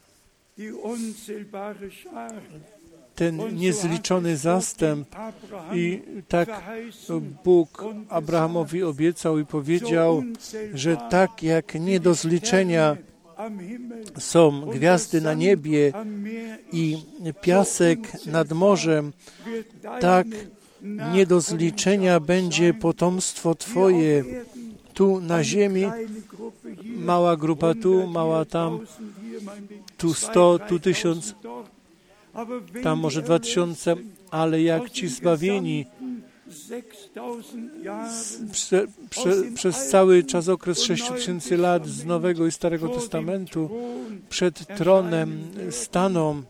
Ten niezliczony zastęp i tak Bóg Abrahamowi obiecał i powiedział, że tak jak nie do zliczenia są gwiazdy na niebie i piasek nad morzem, tak nie do zliczenia będzie potomstwo Twoje tu na ziemi. Mała grupa tu, mała tam, tu sto, tu tysiąc, tam może dwa tysiące, ale jak ci zbawieni prze, prze, przez cały czas okres sześciu tysięcy lat z Nowego i Starego Testamentu przed tronem staną,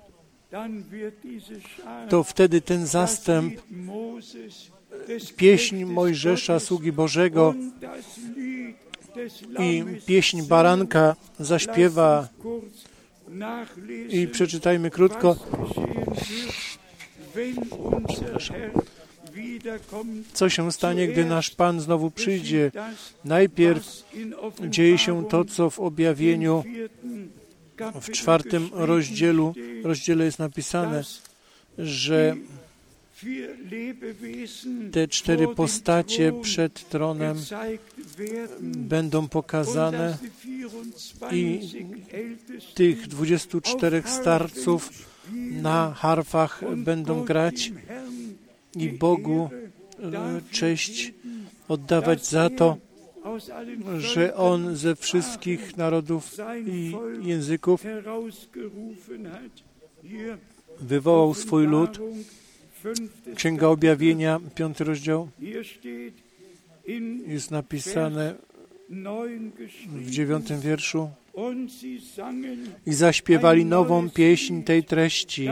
to wtedy ten zastęp, pieśń Mojżesza, sługi Bożego i pieśń Baranka zaśpiewa. I przeczytajmy krótko. Co się stanie, gdy nasz Pan znowu przyjdzie? Najpierw dzieje się to, co w objawieniu w czwartym rozdziale, rozdziale jest napisane, że te cztery postacie przed tronem będą pokazane i tych dwudziestu czterech starców na harfach będą grać i Bogu cześć oddawać za to, że On ze wszystkich narodów i języków wywołał swój lud. Księga Objawienia, piąty rozdział, jest napisane w dziewiątym wierszu. I zaśpiewali nową pieśń tej treści.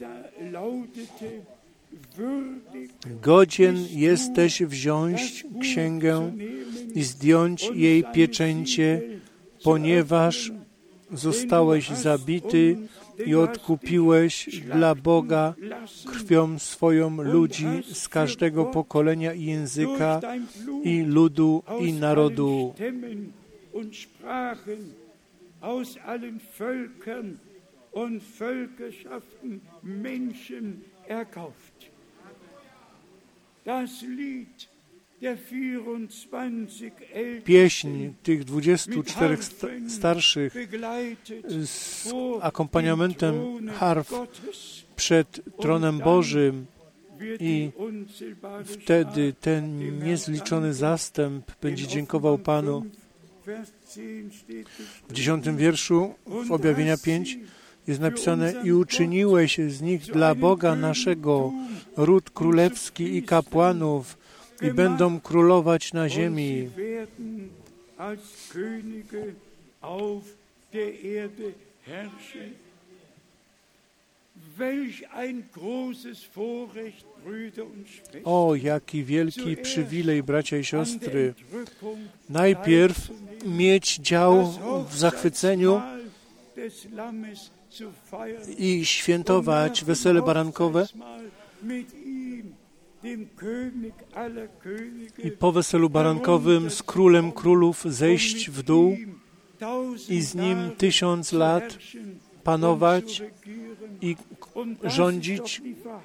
Godzien jesteś wziąć księgę i zdjąć jej pieczęcie, ponieważ zostałeś zabity i odkupiłeś dla Boga krwią swoją ludzi z każdego pokolenia i języka i ludu i narodu. Aus allen Völkern und Völkerschaften Menschen erkauft. Das Lied der vierundzwanzig Pieśń tych dwudziestu czterech sta- starszych z akompaniamentem harf przed tronem Bożym i wtedy ten niezliczony zastęp będzie dziękował Panu. W dziesiątym wierszu w Objawienia pięć jest napisane: i uczyniłeś z nich dla Boga naszego ród królewski i kapłanów i będą królować na ziemi. O, jaki wielki przywilej, bracia i siostry. Najpierw mieć dział w zachwyceniu i świętować wesele barankowe i po weselu barankowym z królem królów zejść w dół i z nim tysiąc lat panować i rządzić.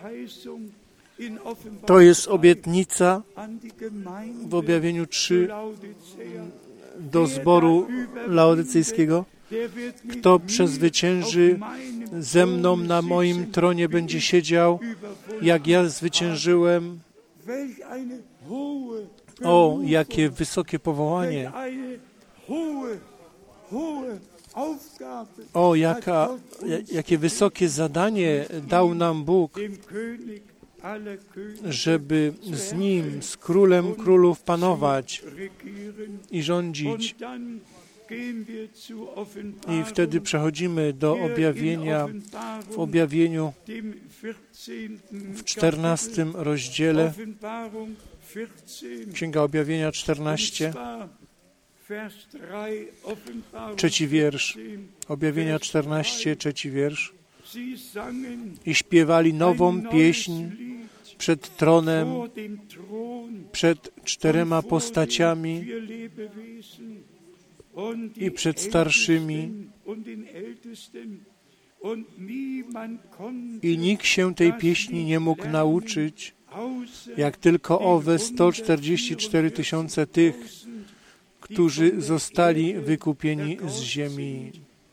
To jest obietnica w Objawieniu trzy do zboru laodycyjskiego. Kto przezwycięży ze mną na moim tronie będzie siedział, jak ja zwyciężyłem. O, jakie wysokie powołanie. O, jaka, jakie wysokie zadanie dał nam Bóg, żeby z Nim, z Królem Królów panować i rządzić. I wtedy przechodzimy do objawienia, w objawieniu w czternastym rozdziale, Księga Objawienia czternaście, trzeci wiersz, Objawienia czternaście, trzeci wiersz. I śpiewali nową pieśń przed tronem, przed czterema postaciami i przed starszymi. I nikt się tej pieśni nie mógł nauczyć, jak tylko owe sto czterdzieści cztery tysiące tych, którzy zostali wykupieni z ziemi.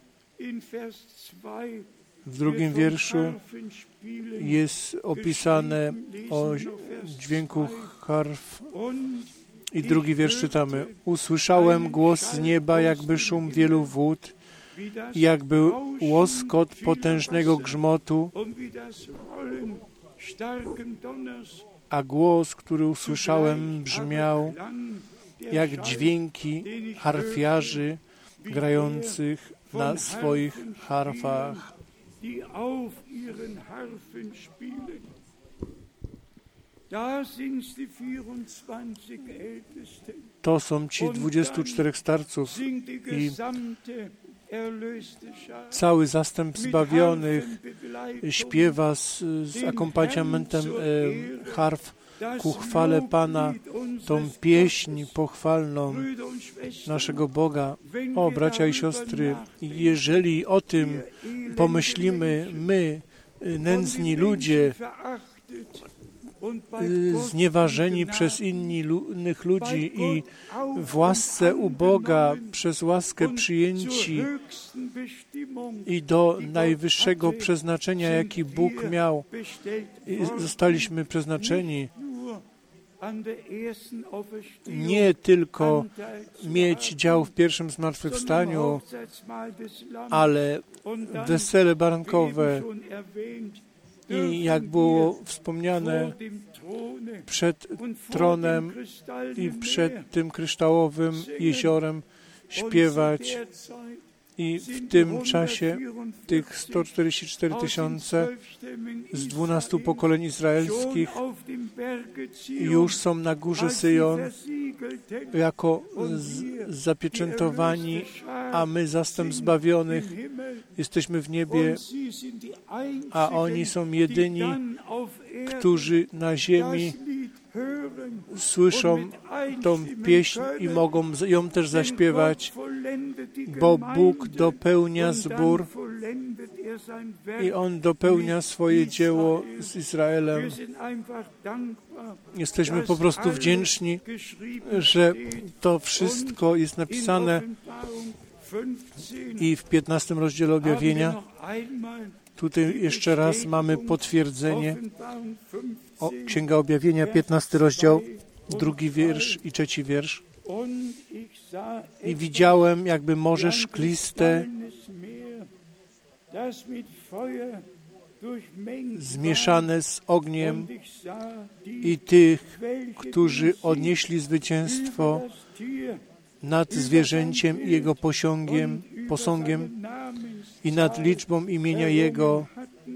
W drugim wierszu jest opisane o dźwięku harf i drugi wiersz czytamy. Usłyszałem głos z nieba, jakby szum wielu wód, jakby łoskot potężnego grzmotu, a głos, który usłyszałem, brzmiał jak dźwięki harfiarzy grających na swoich harfach. To są ci dwudziestu czterech starców i cały zastęp zbawionych śpiewa z, z akompaniamentem e, harf ku chwale Pana, tą pieśń pochwalną naszego Boga. O, bracia i siostry, jeżeli o tym pomyślimy, my, nędzni ludzie, znieważeni przez innych ludzi i w łasce u Boga, przez łaskę przyjęci i do najwyższego przeznaczenia, jaki Bóg miał, zostaliśmy przeznaczeni nie tylko mieć dział w pierwszym zmartwychwstaniu, ale wesele barankowe i jak było wspomniane, przed tronem i przed tym kryształowym jeziorem śpiewać. I w tym czasie tych sto czterdzieści cztery tysiące z dwunastu pokoleń izraelskich już są na górze Syjon jako z, zapieczętowani, a my zastęp zbawionych jesteśmy w niebie, a oni są jedyni, którzy na ziemi słyszą tą pieśń i mogą ją też zaśpiewać, bo Bóg dopełnia zbór i On dopełnia swoje dzieło z Izraelem. Jesteśmy po prostu wdzięczni, że to wszystko jest napisane i w piętnastym rozdziale Objawienia. Tutaj jeszcze raz mamy potwierdzenie. O, Księga Objawienia, piętnasty rozdział, drugi wiersz i trzeci wiersz. I widziałem jakby morze szkliste, zmieszane z ogniem i tych, którzy odnieśli zwycięstwo nad zwierzęciem i jego posiągiem, posągiem i nad liczbą imienia Jego.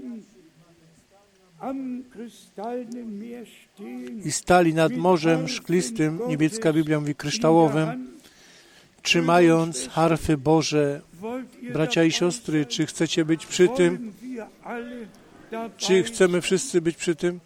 I stali nad morzem szklistym, niemiecka Biblia mówi kryształowym, trzymając harfy Boże. Bracia i siostry, czy chcecie być przy tym? Czy chcemy wszyscy być przy tym?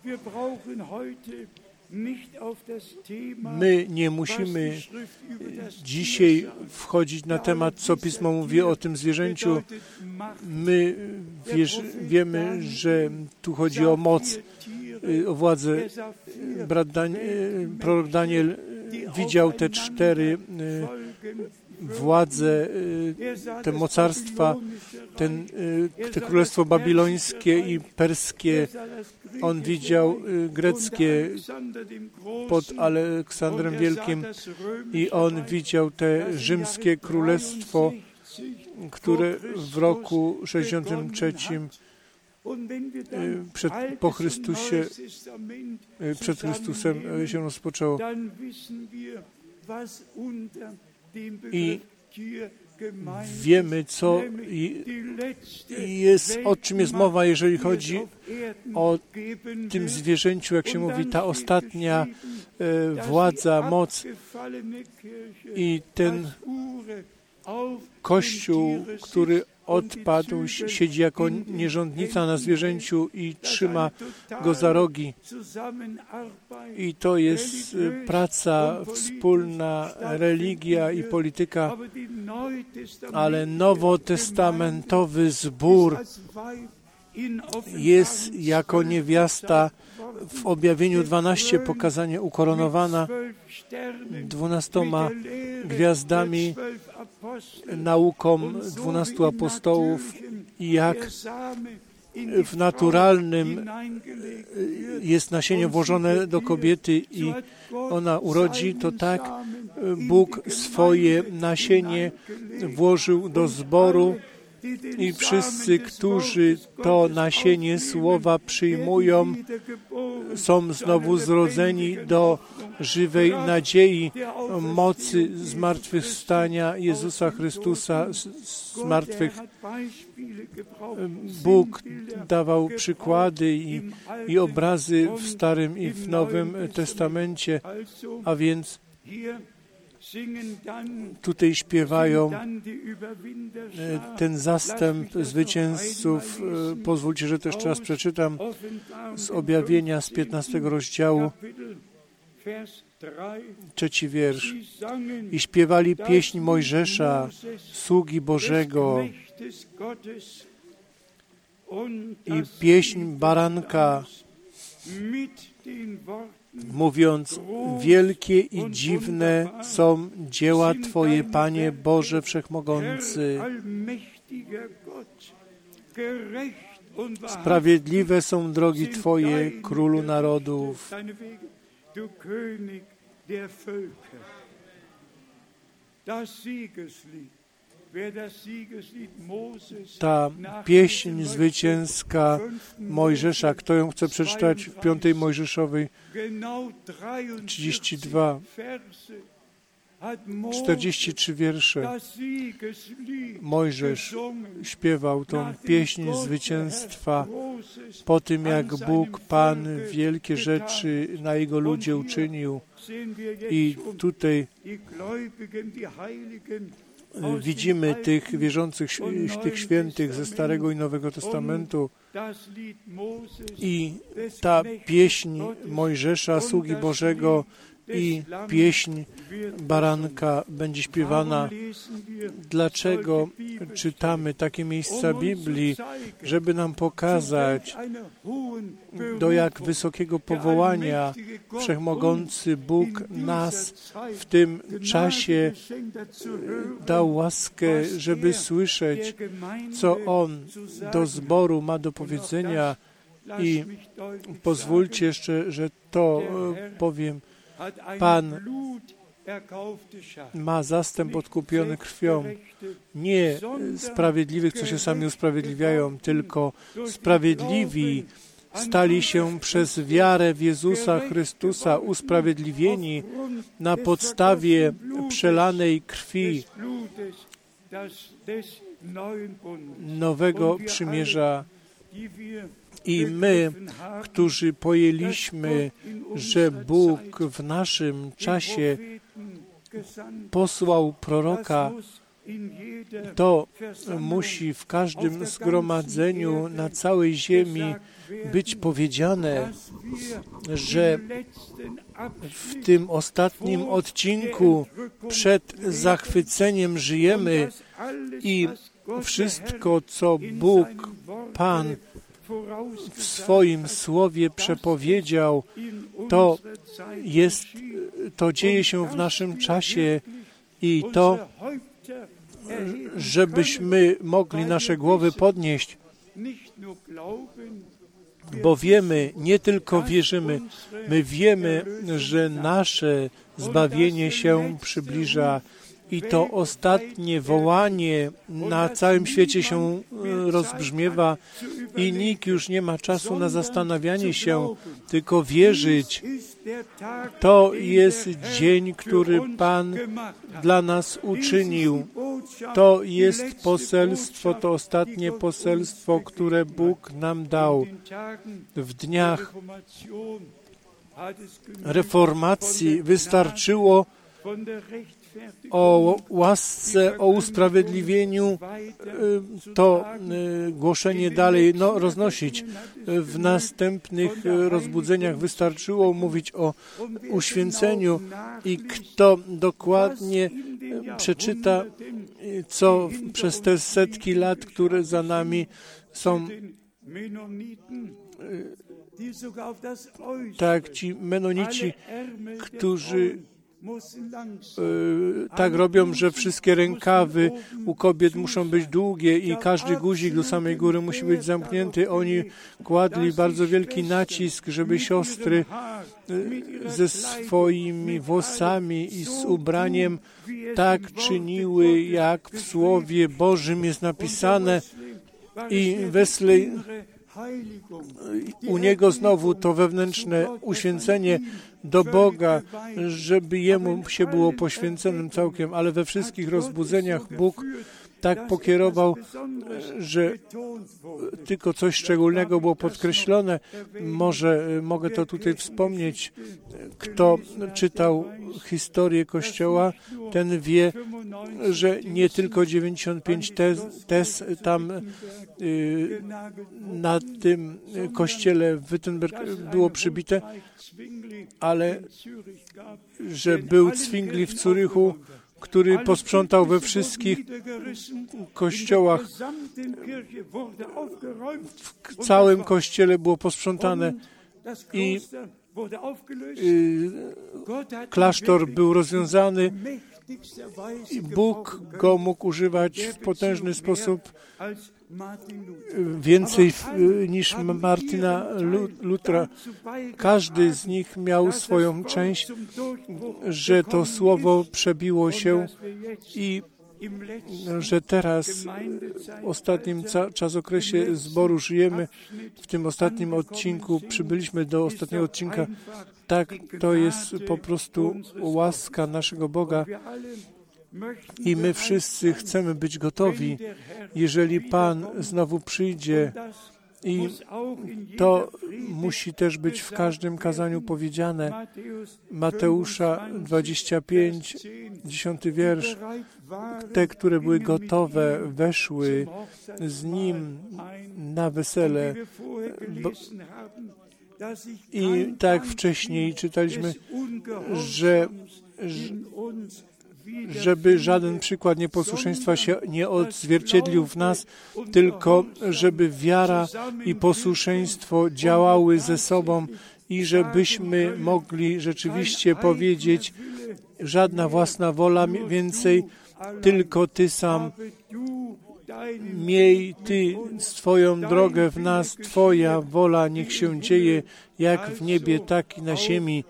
My nie musimy dzisiaj wchodzić na temat, co Pismo mówi o tym zwierzęciu. My wiesz, wiemy, że tu chodzi o moc, o władzę. Brat Dan- prorok Daniel widział te cztery władze, te mocarstwa, ten, te królestwo babilońskie i perskie. On widział greckie pod Aleksandrem Wielkim i on widział te rzymskie królestwo, które w roku sześćdziesiątym trzecim przed, po Chrystusie, przed Chrystusem się rozpoczęło. I wiemy, co jest, o czym jest mowa, jeżeli chodzi o tym zwierzęciu, jak się mówi, ta ostatnia e, władza, moc i ten Kościół, który odpadł, siedzi jako nierządnica na zwierzęciu i trzyma go za rogi. I to jest praca wspólna, religia i polityka, ale nowotestamentowy zbór jest jako niewiasta w objawieniu dwanaście pokazanie ukoronowana dwunastoma gwiazdami, nauką dwunastu apostołów i jak w naturalnym jest nasienie włożone do kobiety i ona urodzi, to tak Bóg swoje nasienie włożył do zboru i wszyscy, którzy to nasienie słowa przyjmują, są znowu zrodzeni do żywej nadziei, mocy zmartwychwstania Jezusa Chrystusa z martwych. Bóg dawał przykłady i, i obrazy w Starym i w Nowym Testamencie, a więc tutaj śpiewają ten zastęp zwycięzców. Pozwólcie, że to jeszcze raz przeczytam z objawienia z piętnastego rozdziału, trzeci wiersz. I śpiewali pieśń Mojżesza, sługi Bożego, i pieśń Baranka, mówiąc, wielkie i dziwne są dzieła Twoje, Panie Boże Wszechmogący. Sprawiedliwe są drogi Twoje, Królu narodów. Ta pieśń zwycięska Mojżesza, kto ją chce przeczytać w piątej Mojżeszowej trzydzieści dwa, czterdzieści trzy wiersze. Mojżesz śpiewał tą pieśń zwycięstwa po tym, jak Bóg, Pan, wielkie rzeczy na Jego ludzie uczynił. I tutaj widzimy tych wierzących, tych świętych ze Starego i Nowego Testamentu i ta pieśń Mojżesza, sługi Bożego, i pieśń Baranka będzie śpiewana. Dlaczego czytamy takie miejsca Biblii? Żeby nam pokazać, do jak wysokiego powołania Wszechmogący Bóg nas w tym czasie dał łaskę, żeby słyszeć, co On do zboru ma do powiedzenia. I pozwólcie jeszcze, że to powiem. Pan ma zastęp odkupiony krwią. Nie sprawiedliwych, co się sami usprawiedliwiają, tylko sprawiedliwi stali się przez wiarę w Jezusa Chrystusa usprawiedliwieni na podstawie przelanej krwi nowego przymierza. I my, którzy pojęliśmy, że Bóg w naszym czasie posłał proroka, to musi w każdym zgromadzeniu na całej ziemi być powiedziane, że w tym ostatnim odcinku przed zachwyceniem żyjemy i wszystko, co Bóg, Pan, w swoim słowie przepowiedział, to jest, to dzieje się w naszym czasie i to, żebyśmy mogli nasze głowy podnieść, bo wiemy, nie tylko wierzymy, my wiemy, że nasze zbawienie się przybliża. I to ostatnie wołanie na całym świecie się rozbrzmiewa i nikt już nie ma czasu na zastanawianie się, tylko wierzyć. To jest dzień, który Pan dla nas uczynił. To jest poselstwo, to ostatnie poselstwo, które Bóg nam dał. W dniach reformacji wystarczyło o łasce, o usprawiedliwieniu, to głoszenie dalej no, roznosić. W następnych rozbudzeniach wystarczyło mówić o uświęceniu i kto dokładnie przeczyta, co przez te setki lat, które za nami są, tak, ci Menonici, którzy tak robią, że wszystkie rękawy u kobiet muszą być długie i każdy guzik do samej góry musi być zamknięty. Oni kładli bardzo wielki nacisk, żeby siostry ze swoimi włosami i z ubraniem tak czyniły, jak w Słowie Bożym jest napisane. I Wesley, u niego znowu to wewnętrzne uświęcenie do Boga, żeby Jemu się było poświęconym całkiem, ale we wszystkich rozbudzeniach Bóg tak pokierował, że tylko coś szczególnego było podkreślone. Może mogę to tutaj wspomnieć. Kto czytał historię Kościoła, ten wie, że nie tylko dziewięćdziesiąt pięć tez, tez tam y, na tym kościele w Wittenberg było przybite, ale że był Zwingli w Zurychu, który posprzątał we wszystkich kościołach. W całym kościele było posprzątane i y, klasztor był rozwiązany i Bóg go mógł używać w potężny sposób, więcej niż Martina Lutra. Każdy z nich miał swoją część, że to słowo przebiło się i że teraz w ostatnim czasokresie zboru żyjemy, w tym ostatnim odcinku, przybyliśmy do ostatniego odcinka. Tak, to jest po prostu łaska naszego Boga i my wszyscy chcemy być gotowi, jeżeli Pan znowu przyjdzie. I to musi też być w każdym kazaniu powiedziane. Mateusza dwadzieścia pięć, dziesiąty wiersz. Te, które były gotowe, weszły z Nim na wesele. Bo I tak wcześniej czytaliśmy, że, że żeby żaden przykład nieposłuszeństwa się nie odzwierciedlił w nas, tylko żeby wiara i posłuszeństwo działały ze sobą i żebyśmy mogli rzeczywiście powiedzieć, żadna własna wola więcej, tylko Ty sam. Miej Ty swoją drogę w nas, Twoja wola niech się dzieje, jak w niebie, tak i na ziemi.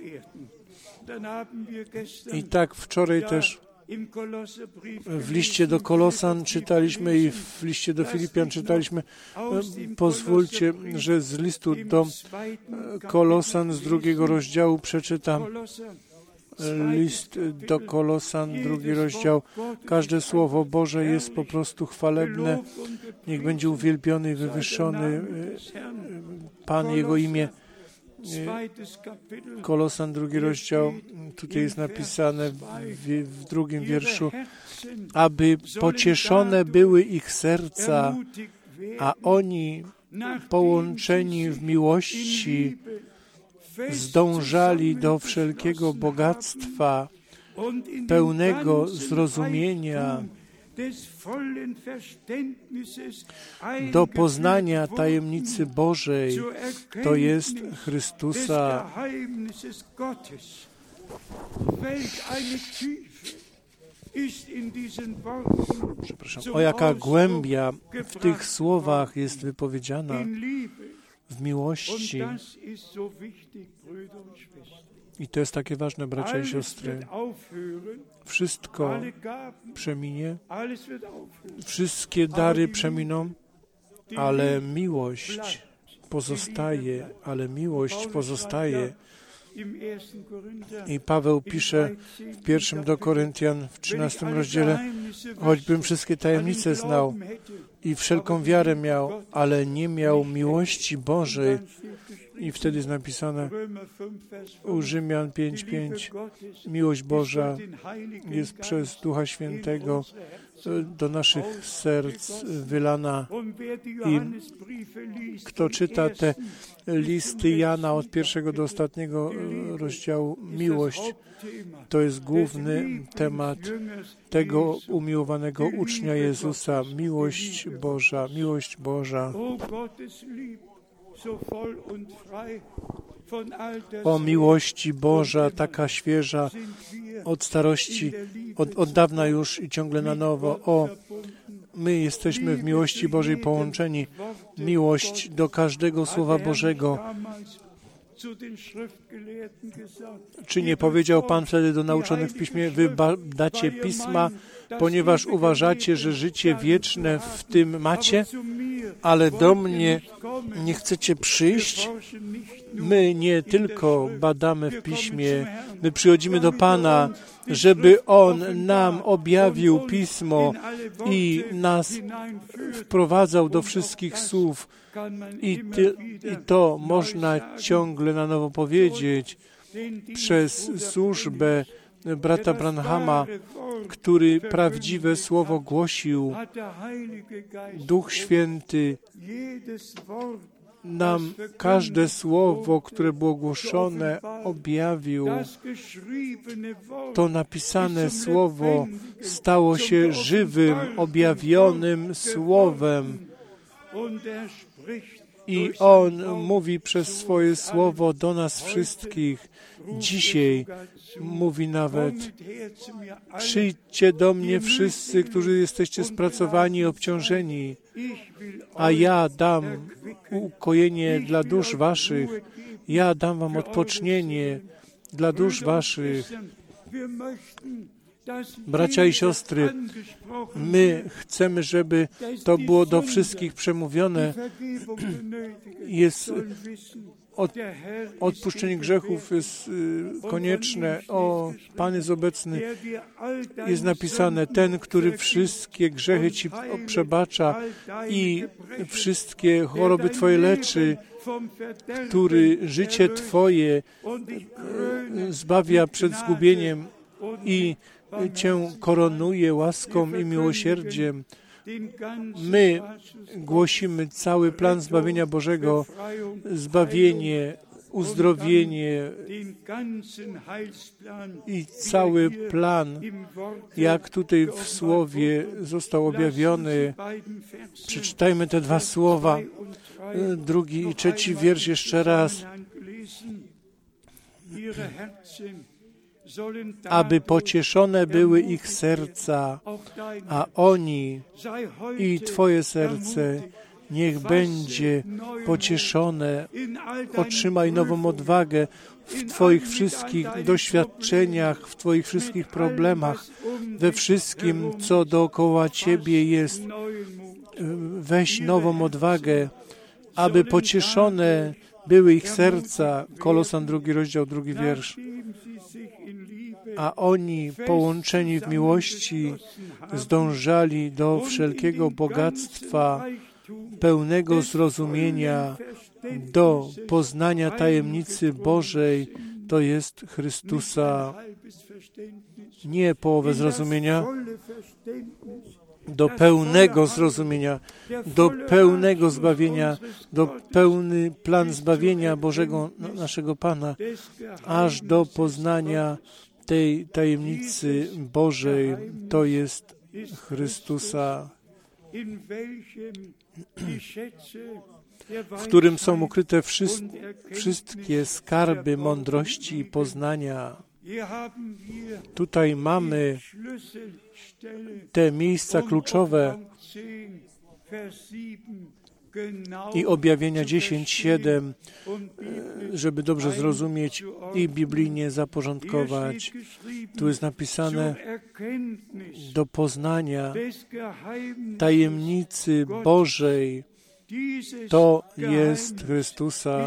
I tak wczoraj też w liście do Kolosan czytaliśmy i w liście do Filipian czytaliśmy. Pozwólcie, że z listu do Kolosan z drugiego rozdziału przeczytam. List do Kolosan, drugi rozdział. Każde słowo Boże jest po prostu chwalebne. Niech będzie uwielbiony i wywyższony Pan, Jego imię. Kolosan, drugi rozdział, tutaj jest napisane w, w drugim wierszu, aby pocieszone były ich serca, a oni połączeni w miłości zdążali do wszelkiego bogactwa, pełnego zrozumienia, do poznania tajemnicy Bożej, to jest Chrystusa. Przepraszam, o jaka głębia w tych słowach jest wypowiedziana w miłości. I to jest takie ważne, bracia i siostry. Wszystko przeminie, wszystkie dary przeminą, ale miłość pozostaje, ale miłość pozostaje. I Paweł pisze w pierwszym do Koryntian w trzynastym rozdziale, choćbym wszystkie tajemnice znał i wszelką wiarę miał, ale nie miał miłości Bożej, I wtedy jest napisane u Rzymian pięć pięć, miłość Boża jest przez Ducha Świętego do naszych serc wylana. I kto czyta te listy Jana od pierwszego do ostatniego rozdziału, miłość to jest główny temat tego umiłowanego ucznia Jezusa. Miłość Boża, miłość Boża. O miłości Boża, taka świeża od starości, od, od dawna już i ciągle na nowo. O, my jesteśmy w miłości Bożej połączeni. Miłość do każdego Słowa Bożego. Czy nie powiedział Pan wtedy do nauczonych w Piśmie, wy badacie Pisma, ponieważ uważacie, że życie wieczne w tym macie, ale do mnie nie chcecie przyjść? My nie tylko badamy w Piśmie, my przychodzimy do Pana, żeby On nam objawił Pismo i nas wprowadzał do wszystkich słów. I, ty, I to można ciągle na nowo powiedzieć przez służbę brata Branhama, który prawdziwe słowo głosił. Duch Święty nam każde słowo, które było głoszone, objawił. To napisane słowo stało się żywym, objawionym słowem. I On mówi przez swoje słowo do nas wszystkich. Dzisiaj mówi nawet, przyjdźcie do mnie wszyscy, którzy jesteście spracowani i obciążeni, a ja dam ukojenie dla dusz waszych. Ja dam wam odpocznienie dla dusz waszych. Bracia i siostry, my chcemy, żeby to było do wszystkich przemówione. Jest od, odpuszczenie grzechów jest y, konieczne. O, Pan jest obecny. Jest napisane, ten, który wszystkie grzechy Ci przebacza i wszystkie choroby Twoje leczy, który życie Twoje y, zbawia przed zgubieniem i Cię koronuje łaską i miłosierdziem. My głosimy cały plan zbawienia Bożego, zbawienie, uzdrowienie i cały plan, jak tutaj w Słowie został objawiony. Przeczytajmy te dwa słowa, drugi i trzeci wiersz jeszcze raz. Aby pocieszone były ich serca, a oni i Twoje serce niech będzie pocieszone. Otrzymaj nową odwagę w Twoich wszystkich doświadczeniach, w Twoich wszystkich problemach, we wszystkim, co dookoła Ciebie jest. Weź nową odwagę, aby pocieszone były ich serca. Kolosan drugi rozdział, drugi wiersz. A oni, połączeni w miłości, zdążali do wszelkiego bogactwa, pełnego zrozumienia, do poznania tajemnicy Bożej, to jest Chrystusa. Nie połowę zrozumienia, do pełnego zrozumienia, do pełnego zbawienia, do pełny plan zbawienia Bożego naszego Pana, aż do poznania tej tajemnicy Bożej, to jest Chrystusa, w którym są ukryte wszystkie skarby mądrości i poznania. Tutaj mamy te miejsca kluczowe i objawienia dziesięć siedem, żeby dobrze zrozumieć i biblijnie zaporządkować. Tu jest napisane do poznania tajemnicy Bożej. To jest Chrystusa,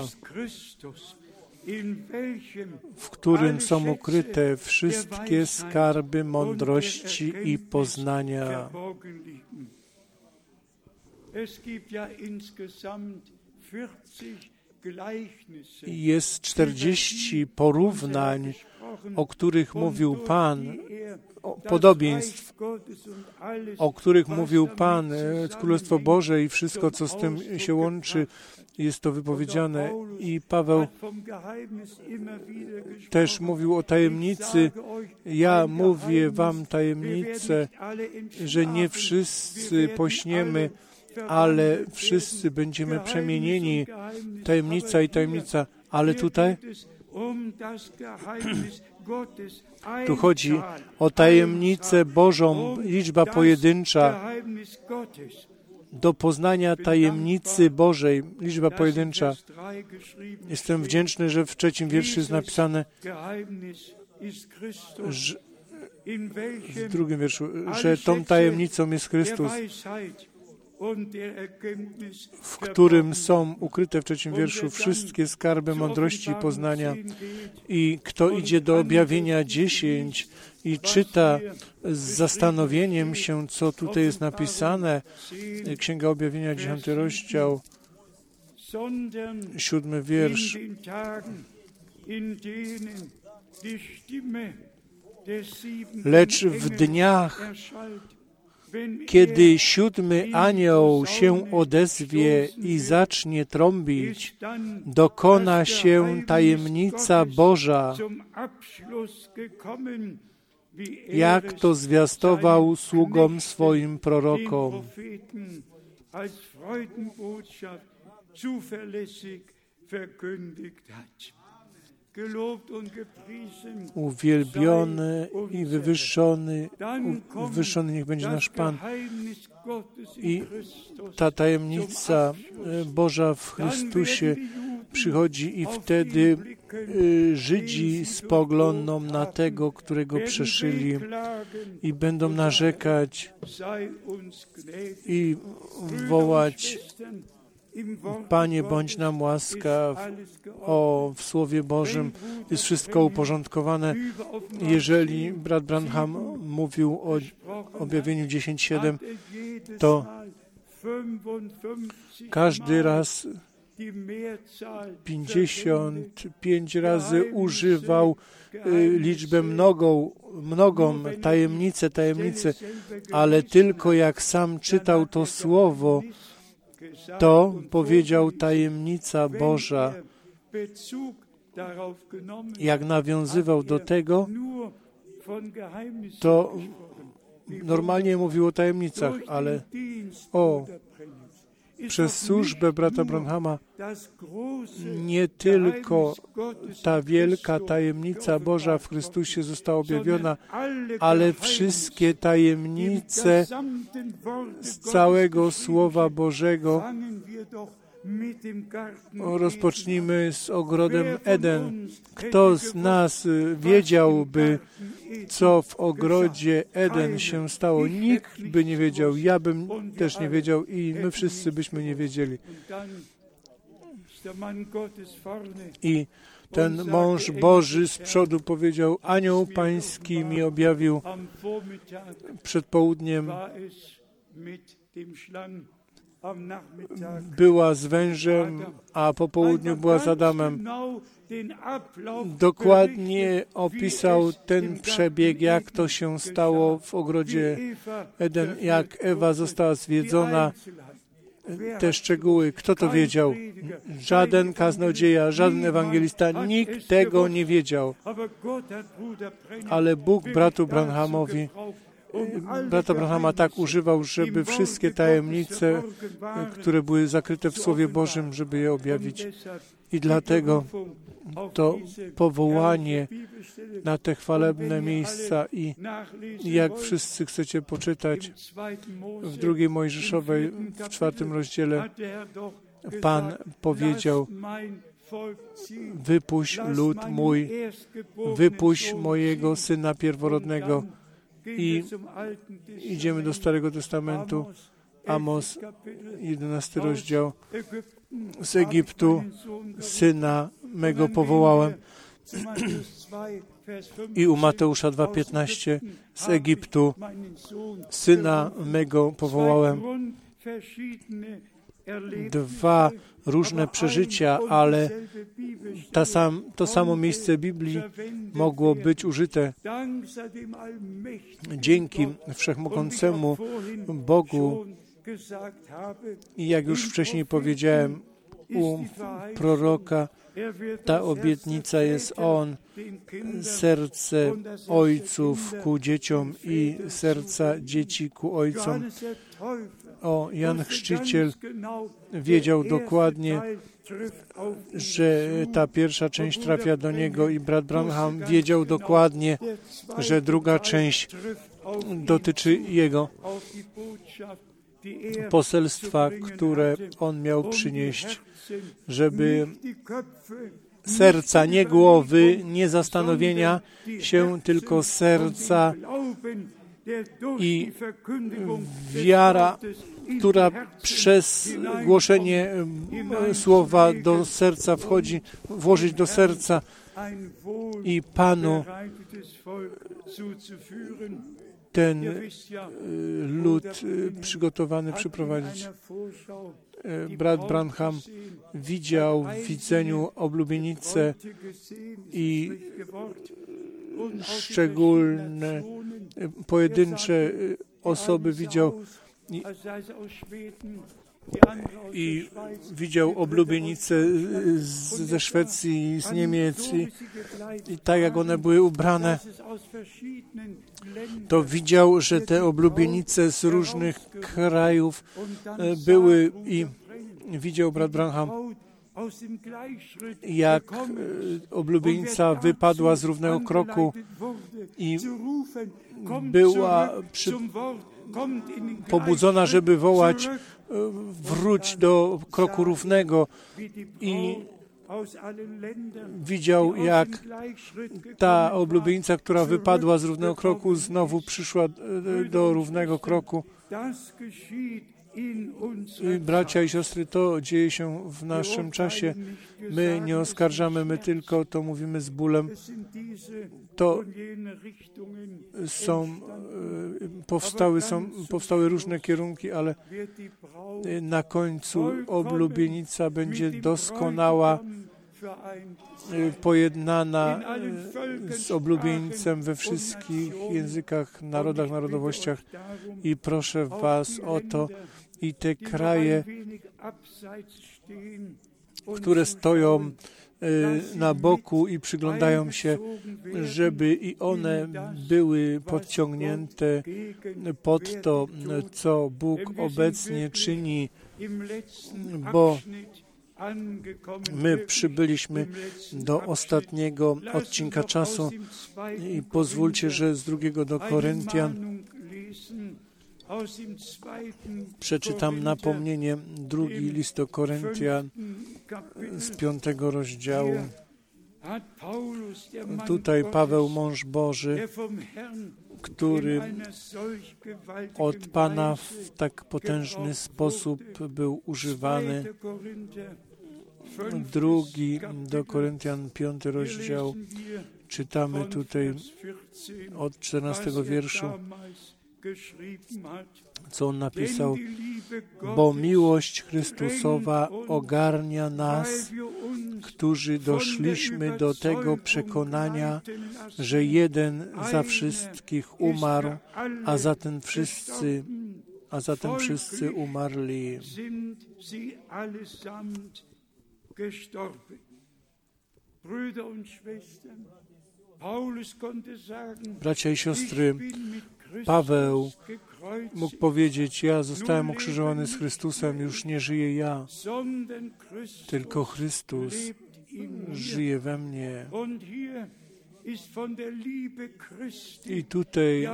w którym są ukryte wszystkie skarby mądrości i poznania. jest czterdzieści porównań, o których mówił Pan, o podobieństw, o których mówił Pan, Królestwo Boże i wszystko, co z tym się łączy, jest to wypowiedziane. I Paweł też mówił o tajemnicy. Ja mówię wam tajemnicę, że nie wszyscy pośniemy, ale wszyscy będziemy przemienieni. Tajemnica i tajemnica. Ale tutaj tu chodzi o tajemnicę Bożą, liczba pojedyncza, do poznania tajemnicy Bożej, liczba pojedyncza. Jestem wdzięczny, że w trzecim wierszu jest napisane, że, w drugim wierszu, że tą tajemnicą jest Chrystus, w którym są ukryte w trzecim wierszu wszystkie skarby mądrości i poznania. I kto idzie do objawienia dziesięć i czyta z zastanowieniem się, co tutaj jest napisane, Księga Objawienia, dziesiąty rozdział, siódmy wiersz. Lecz w dniach, kiedy siódmy anioł się odezwie i zacznie trąbić, dokona się tajemnica Boża, jak to zwiastował sługom swoim prorokom. Uwielbiony i wywyższony, wywyższony niech będzie nasz Pan. I ta tajemnica Boża w Chrystusie przychodzi i wtedy Żydzi spoglądną na tego, którego przeszyli i będą narzekać i wołać: Panie, bądź nam łaskaw. O, w Słowie Bożym jest wszystko uporządkowane. Jeżeli brat Branham mówił o objawieniu dziesięć siedem, to każdy raz pięćdziesiąt pięć razy używał y, liczbę mnogą, mnogą, tajemnicę, tajemnicę, ale tylko jak sam czytał to Słowo, to powiedział tajemnica Boża. Jak nawiązywał do tego, to normalnie mówił o tajemnicach, ale o, przez służbę brata Branhama nie tylko ta wielka tajemnica Boża w Chrystusie została objawiona, ale wszystkie tajemnice z całego Słowa Bożego. Rozpocznijmy z ogrodem Eden. Kto z nas wiedziałby, co w ogrodzie Eden się stało? Nikt by nie wiedział. Ja bym też nie wiedział i my wszyscy byśmy nie wiedzieli. I ten mąż Boży z przodu powiedział: Anioł Pański mi objawił przed południem. Była z wężem, a po południu była z Adamem. Dokładnie opisał ten przebieg, jak to się stało w ogrodzie Eden, jak Ewa została zwiedzona. Te szczegóły, kto to wiedział? Żaden kaznodzieja, żaden ewangelista, nikt tego nie wiedział. Ale Bóg bratu Branhamowi Brata Branhama tak używał, żeby wszystkie tajemnice, które były zakryte w Słowie Bożym, żeby je objawić. I dlatego to powołanie na te chwalebne miejsca i jak wszyscy chcecie poczytać w drugiej Mojżeszowej, w czwartym rozdziale, Pan powiedział: wypuść lud mój, wypuść mojego Syna pierworodnego. I idziemy do Starego Testamentu, Amos, jedenasty rozdział. Z Egiptu Syna mego powołałem. I u Mateusza dwa piętnaście, z Egiptu Syna mego powołałem. dwa różne przeżycia, ale ta sam, to samo miejsce Biblii mogło być użyte dzięki Wszechmogącemu Bogu. I jak już wcześniej powiedziałem, u proroka ta obietnica jest On, serce ojców ku dzieciom i serca dzieci ku ojcom. O, Jan Chrzciciel wiedział dokładnie, że ta pierwsza część trafia do niego i brat Branham wiedział dokładnie, że druga część dotyczy jego. Poselstwa, które on miał przynieść, żeby serca, nie głowy, nie zastanowienia się, tylko serca i wiara, która przez głoszenie słowa do serca wchodzi, włożyć do serca i Panu ten lud przygotowany przyprowadzić. Brat Branham widział w widzeniu oblubienicę i szczególne pojedyncze osoby widział i, i widział oblubienicę z, ze Szwecji, z Niemiec i, i tak jak one były ubrane, to widział, że te oblubienice z różnych krajów były i widział brat Branham, jak oblubienica wypadła z równego kroku i była przy, pobudzona, żeby wołać wróć do kroku równego i widział, jak ta oblubienica, która wypadła z równego kroku, znowu przyszła do równego kroku. I bracia i siostry, to dzieje się w naszym czasie. My nie oskarżamy, my tylko to mówimy z bólem. To są, powstały, są, powstały różne kierunki, ale na końcu oblubienica będzie doskonała, pojednana z oblubieńcem we wszystkich językach, narodach, narodowościach i proszę Was o to i te kraje, które stoją na boku i przyglądają się, żeby i one były podciągnięte pod to, co Bóg obecnie czyni, bo my przybyliśmy do ostatniego odcinka czasu i pozwólcie, że z drugiego do Koryntian przeczytam napomnienie, drugi list do Koryntian z piątego rozdziału. Tutaj Paweł, mąż Boży, który od Pana w tak potężny sposób był używany. Drugi do Koryntian, piąty rozdział, czytamy tutaj od czternastego wierszu, co on napisał. Bo miłość Chrystusowa ogarnia nas, którzy doszliśmy do tego przekonania, że jeden za wszystkich umarł, a zatem wszyscy, a zatem wszyscy umarli. Bracia i siostry, Paweł mógł powiedzieć, ja zostałem ukrzyżowany z Chrystusem, już nie żyję ja, tylko Chrystus żyje we mnie. I tutaj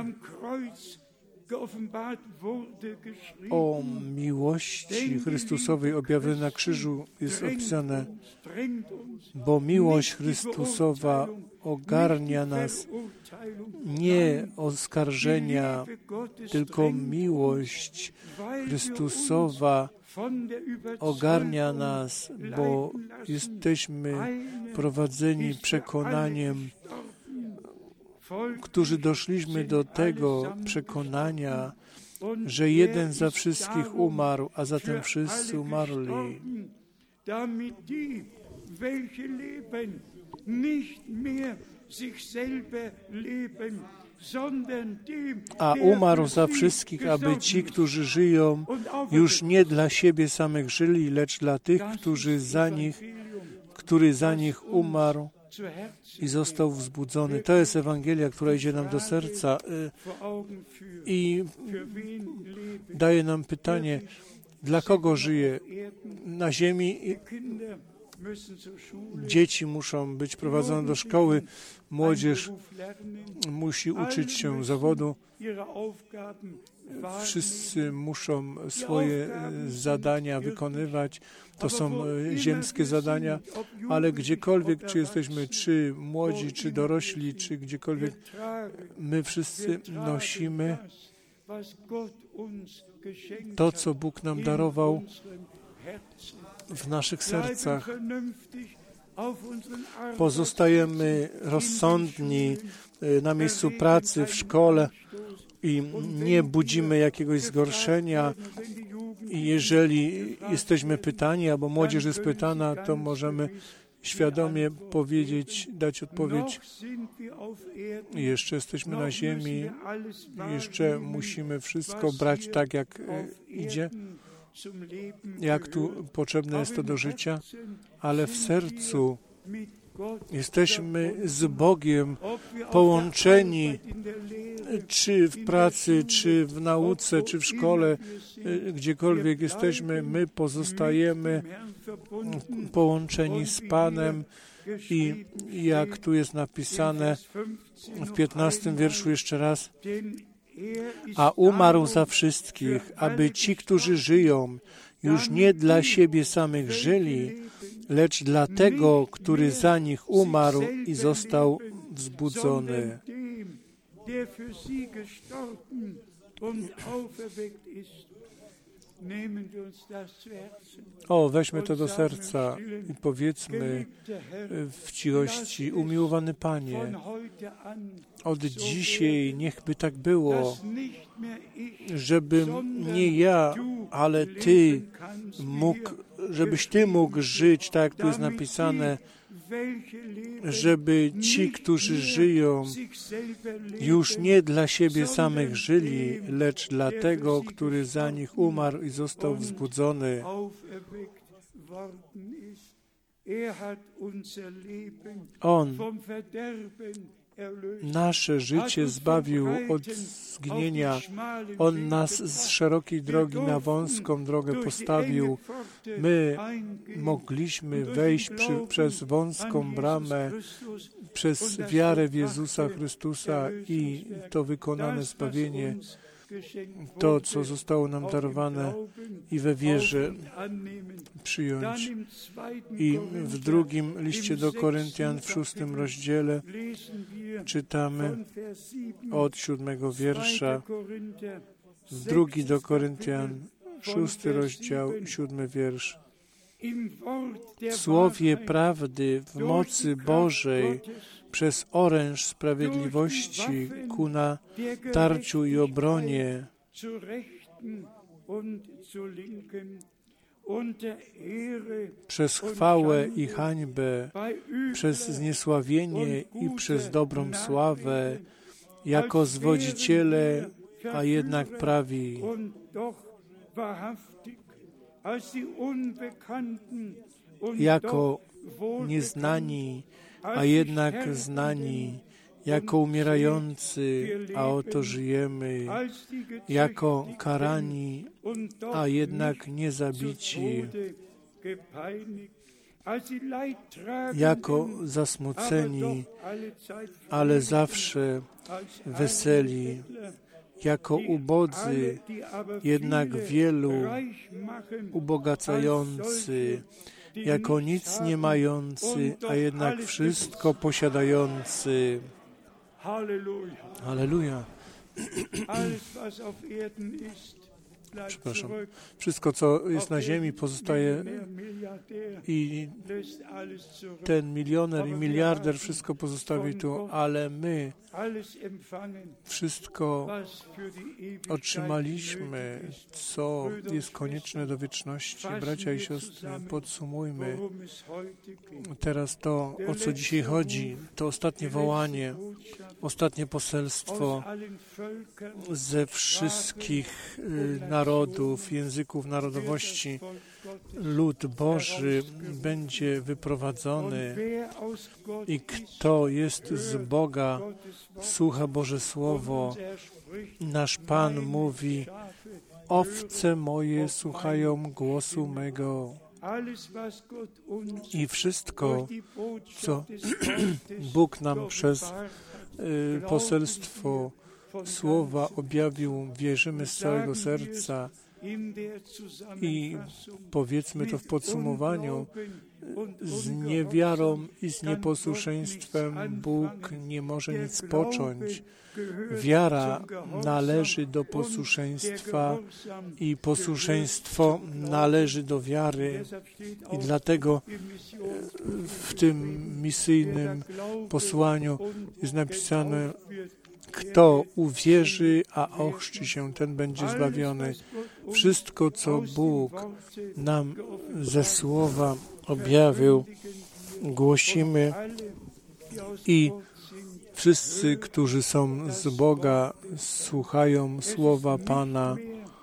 o miłości Chrystusowej objawionej na krzyżu jest opisane, bo miłość Chrystusowa ogarnia nas, nie oskarżenia, tylko miłość Chrystusowa ogarnia nas, bo jesteśmy prowadzeni przekonaniem, którzy doszliśmy do tego przekonania, że jeden za wszystkich umarł, a zatem wszyscy umarli. Damit die, welche leben, nicht mehr sich selber leben, sondern dem, a umarł za wszystkich, aby ci, którzy żyją, już nie dla siebie samych żyli, lecz dla tych, którzy za nich, który za nich umarł i został wzbudzony. To jest Ewangelia, która idzie nam do serca i daje nam pytanie, dla kogo żyje na ziemi. Dzieci muszą być prowadzone do szkoły, młodzież musi uczyć się zawodu. Wszyscy muszą swoje zadania wykonywać. To są ziemskie zadania, ale gdziekolwiek, czy jesteśmy, czy młodzi, czy dorośli, czy gdziekolwiek, my wszyscy nosimy to, co Bóg nam darował w naszych sercach. Pozostajemy rozsądni na miejscu pracy, w szkole i nie budzimy jakiegoś zgorszenia. I jeżeli jesteśmy pytani, albo młodzież jest pytana, to możemy świadomie powiedzieć, dać odpowiedź. Jeszcze jesteśmy na ziemi, jeszcze musimy wszystko brać tak, jak idzie, jak tu potrzebne jest to do życia, ale w sercu jesteśmy z Bogiem połączeni, czy w pracy, czy w nauce, czy w szkole, gdziekolwiek jesteśmy, my pozostajemy połączeni z Panem i jak tu jest napisane w piętnastym wierszu jeszcze raz, a umarł za wszystkich, aby ci, którzy żyją, już nie dla siebie samych żyli, lecz dla tego, który za nich umarł i został wzbudzony. O, weźmy to do serca i powiedzmy w cichości, umiłowany Panie, od dzisiaj niechby tak było, żeby nie ja, ale Ty mógł, żebyś Ty mógł żyć, tak jak tu jest napisane, żeby ci, którzy żyją, już nie dla siebie samych żyli, lecz dla tego, który za nich umarł i został wzbudzony. On nasze życie zbawił od zginienia. On nas z szerokiej drogi na wąską drogę postawił. My mogliśmy wejść przy, przez wąską bramę, przez wiarę w Jezusa Chrystusa i to wykonane zbawienie, to, co zostało nam darowane i we wierze przyjąć. I w drugim liście do Koryntian, w szóstym rozdziale, czytamy od siódmego wiersza. Drugi do Koryntian, szósty rozdział, siódmy wiersz. W słowie prawdy, w mocy Bożej, przez oręż sprawiedliwości ku natarciu i obronie, przez chwałę i hańbę, przez zniesławienie i przez dobrą sławę, jako zwodziciele, a jednak prawi. Jako nieznani, a jednak znani, jako umierający, a oto żyjemy, jako karani, a jednak nie zabici, jako zasmuceni, ale zawsze weseli, jako ubodzy, jednak wielu ubogacający, jako nic nie mający, a jednak wszystko posiadający. Halleluja. przepraszam, wszystko, co jest na ziemi, pozostaje i ten milioner i miliarder wszystko pozostawi tu, ale my wszystko otrzymaliśmy, co jest konieczne do wieczności. Bracia i siostry, podsumujmy teraz to, o co dzisiaj chodzi. To ostatnie wołanie, ostatnie poselstwo ze wszystkich narodów, języków, narodowości. Lud Boży będzie wyprowadzony i kto jest z Boga, słucha Boże Słowo. Nasz Pan mówi: owce moje słuchają głosu mego. I wszystko, co Bóg nam przez y, poselstwo Słowa objawił, wierzymy z całego serca. I powiedzmy to w podsumowaniu, z niewiarą i z nieposłuszeństwem Bóg nie może nic począć. Wiara należy do posłuszeństwa i posłuszeństwo należy do wiary. I dlatego w tym misyjnym posłaniu jest napisane: kto uwierzy, a ochrzci się, ten będzie zbawiony. Wszystko, co Bóg nam ze Słowa objawił, głosimy i wszyscy, którzy są z Boga, słuchają Słowa Pana.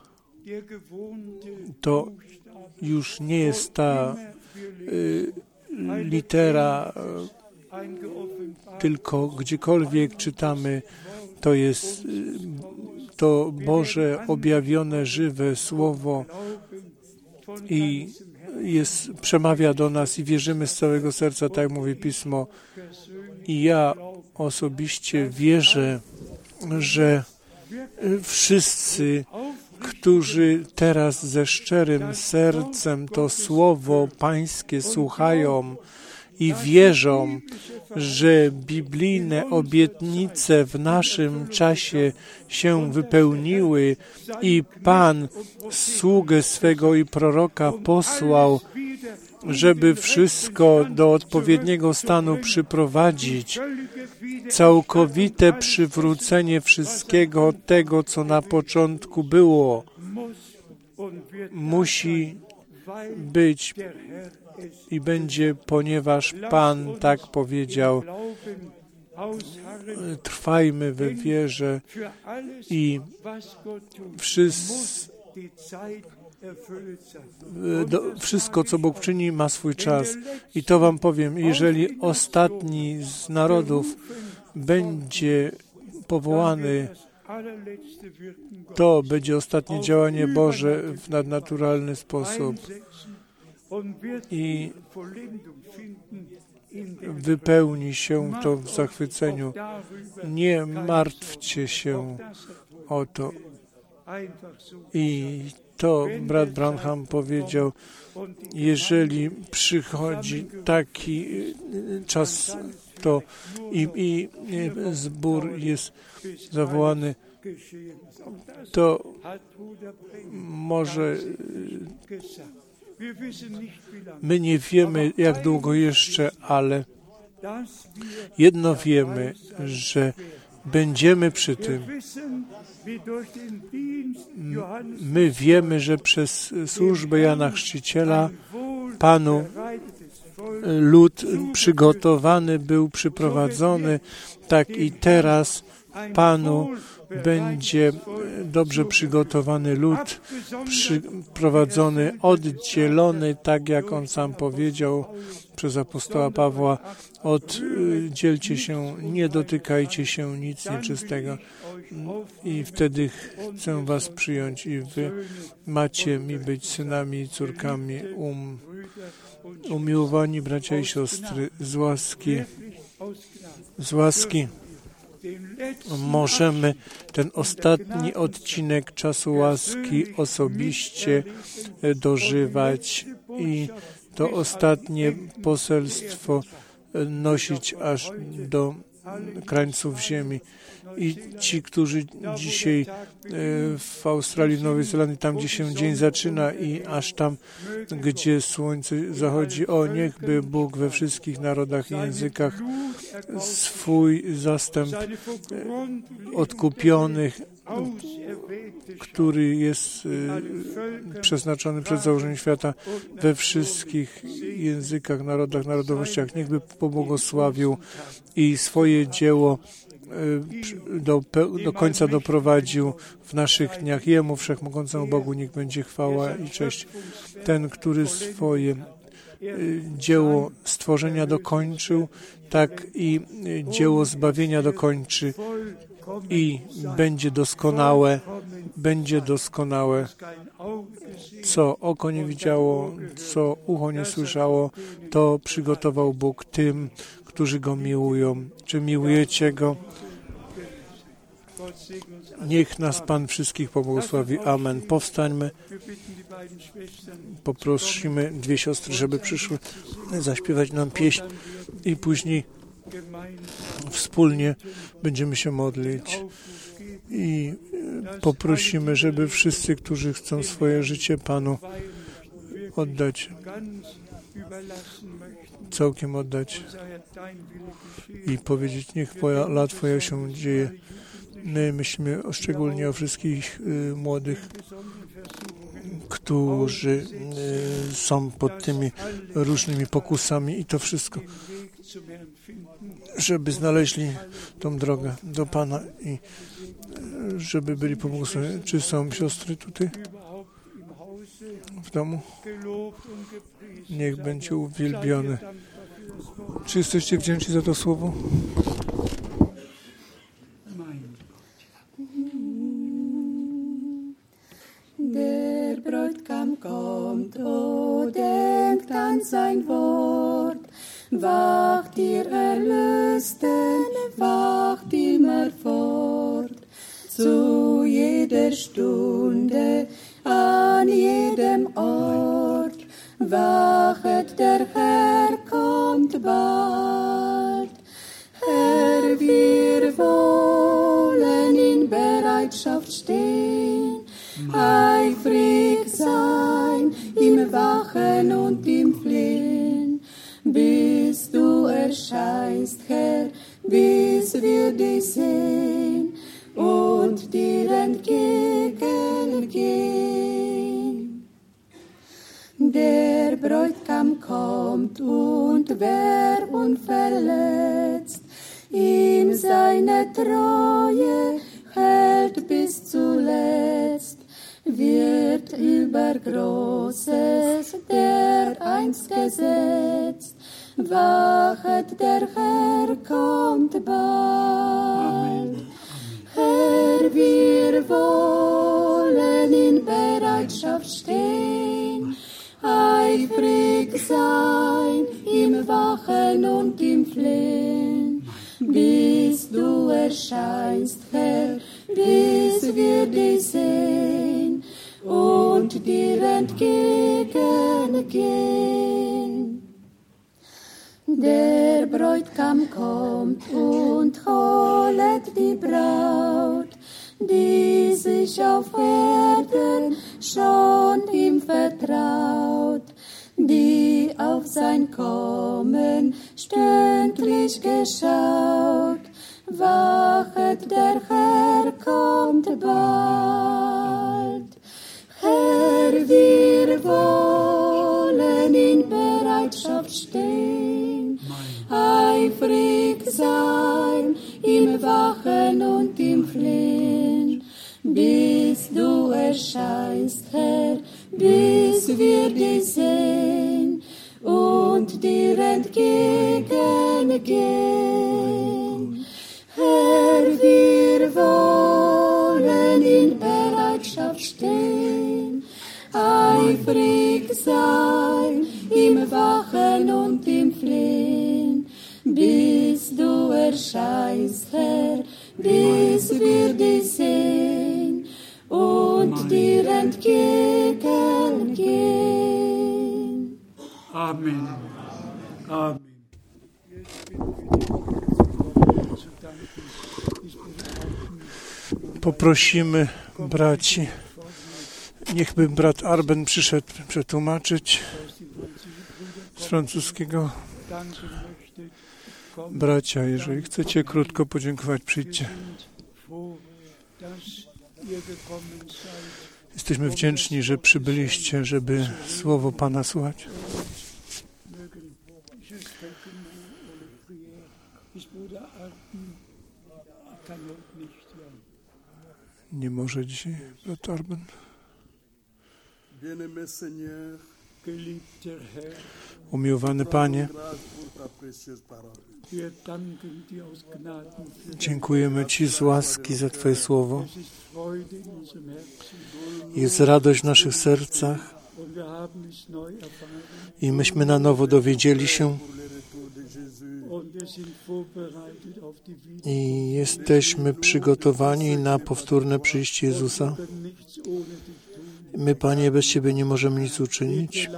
To już nie jest ta y, litera, y, tylko gdziekolwiek czytamy, to jest to Boże objawione, żywe Słowo i jest, przemawia do nas i wierzymy z całego serca, tak jak mówi Pismo. I ja osobiście wierzę, że wszyscy, którzy teraz ze szczerym sercem to Słowo Pańskie słuchają i wierzą, że biblijne obietnice w naszym czasie się wypełniły i Pan sługę swego i proroka posłał, żeby wszystko do odpowiedniego stanu przyprowadzić, całkowite przywrócenie wszystkiego tego, co na początku było, musi być i będzie, ponieważ Pan tak powiedział. Trwajmy we wierze i wszyscy, do, wszystko, co Bóg czyni, ma swój czas. I to wam powiem, jeżeli ostatni z narodów będzie powołany, to będzie ostatnie działanie Boże w nadnaturalny sposób i wypełni się to w zachwyceniu. Nie martwcie się o to. I to brat Branham powiedział, jeżeli przychodzi taki czas, to i, i zbór jest zawołany, to może my nie wiemy, jak długo jeszcze, ale jedno wiemy, że będziemy przy tym. My wiemy, że przez służbę Jana Chrzciciela Panu lud przygotowany był, przyprowadzony, tak i teraz Panu będzie dobrze przygotowany lud, przyprowadzony, oddzielony, tak jak On sam powiedział przez apostoła Pawła: oddzielcie się, nie dotykajcie się nic nieczystego. I wtedy chcę was przyjąć i wy macie mi być synami i córkami. Um, umiłowani bracia i siostry, z łaski, z łaski możemy ten ostatni odcinek czasu łaski osobiście dożywać i to ostatnie poselstwo nosić aż do krańców ziemi. I ci, którzy dzisiaj w Australii, w Nowej Zelandii, tam gdzie się dzień zaczyna i aż tam, gdzie słońce zachodzi, o niechby Bóg we wszystkich narodach i językach swój zastęp odkupionych, który jest przeznaczony przed założeniem świata we wszystkich językach, narodach, narodowościach, niechby pobłogosławił i swoje dzieło Do, do końca doprowadził w naszych dniach. Jemu, Wszechmogącemu Bogu, niech będzie chwała i cześć. Ten, który swoje dzieło stworzenia dokończył, tak i dzieło zbawienia dokończy i będzie doskonałe, będzie doskonałe, co oko nie widziało, co ucho nie słyszało, to przygotował Bóg tym, którzy Go miłują. Czy miłujecie Go? Niech nas Pan wszystkich pobłogosławi. Amen. Powstańmy. Poprosimy dwie siostry, żeby przyszły zaśpiewać nam pieśń i później wspólnie będziemy się modlić i poprosimy, żeby wszyscy, którzy chcą swoje życie Panu oddać, całkiem oddać i powiedzieć, niech Wola Twoja się dzieje. My myślimy o, szczególnie o wszystkich y, młodych, którzy y, są pod tymi różnymi pokusami i to wszystko, żeby znaleźli tą drogę do Pana i y, żeby byli pobłogosławieni. Czy są siostry tutaj w domu? Niech będzie uwielbiony. Czy jesteście wdzięczni za to słowo? Der Bräutigam kommt, o denkt an sein Wort. Wacht ihr Erlösten, wacht immer fort. Zu jeder Stunde, an jedem Ort. Wachet, der Herr kommt bald. Herr, wir wollen in Bereitschaft stehen, eifrig sein im Wachen und im Flehen, bis du erscheinst, Herr, bis wir dich sehen und dir entgegengehen. Der Bräutigam kommt und wer unverletzt ihm seine Treue hält bis zuletzt, wird über Großes dereinst gesetzt. Wachet, der Herr kommt bald. Herr, wir wollen in Bereitschaft stehen, eifrig sein im Wachen und im Flehen, bis du erscheinst, Herr, bis wir dich sehen und dir entgegengehen. Der Bräutigam kommt und holet die Braut, die sich auf Erden schon ihm vertraut, die auf sein Kommen stündlich geschaut. Wachet, der Herr kommt bald. Herr, wir wollen in Bereitschaft stehen, eifrig sein im Wachen und im Flehen, bis du erscheinst, Herr, bis wir dich sehen und dir entgegengehen. Herr, wir wollen in Bereitschaft stehen, eifrig sein im Wachen und im Flehen, bis du erscheinst, Herr, bis wir dich sehen und dir entgegengehen. Amen. Amen. Poprosimy braci, niechby brat Arben przyszedł przetłumaczyć z francuskiego. Bracia, jeżeli chcecie krótko podziękować, przyjdźcie. Jesteśmy wdzięczni, że przybyliście, żeby słowo Pana słuchać. Nie może dzisiaj brat Arben. Umiłowany Panie, dziękujemy Ci z łaski za Twoje słowo. Jest radość w naszych sercach i myśmy na nowo dowiedzieli się i jesteśmy przygotowani na powtórne przyjście Jezusa. My, Panie, bez Ciebie nie możemy nic uczynić.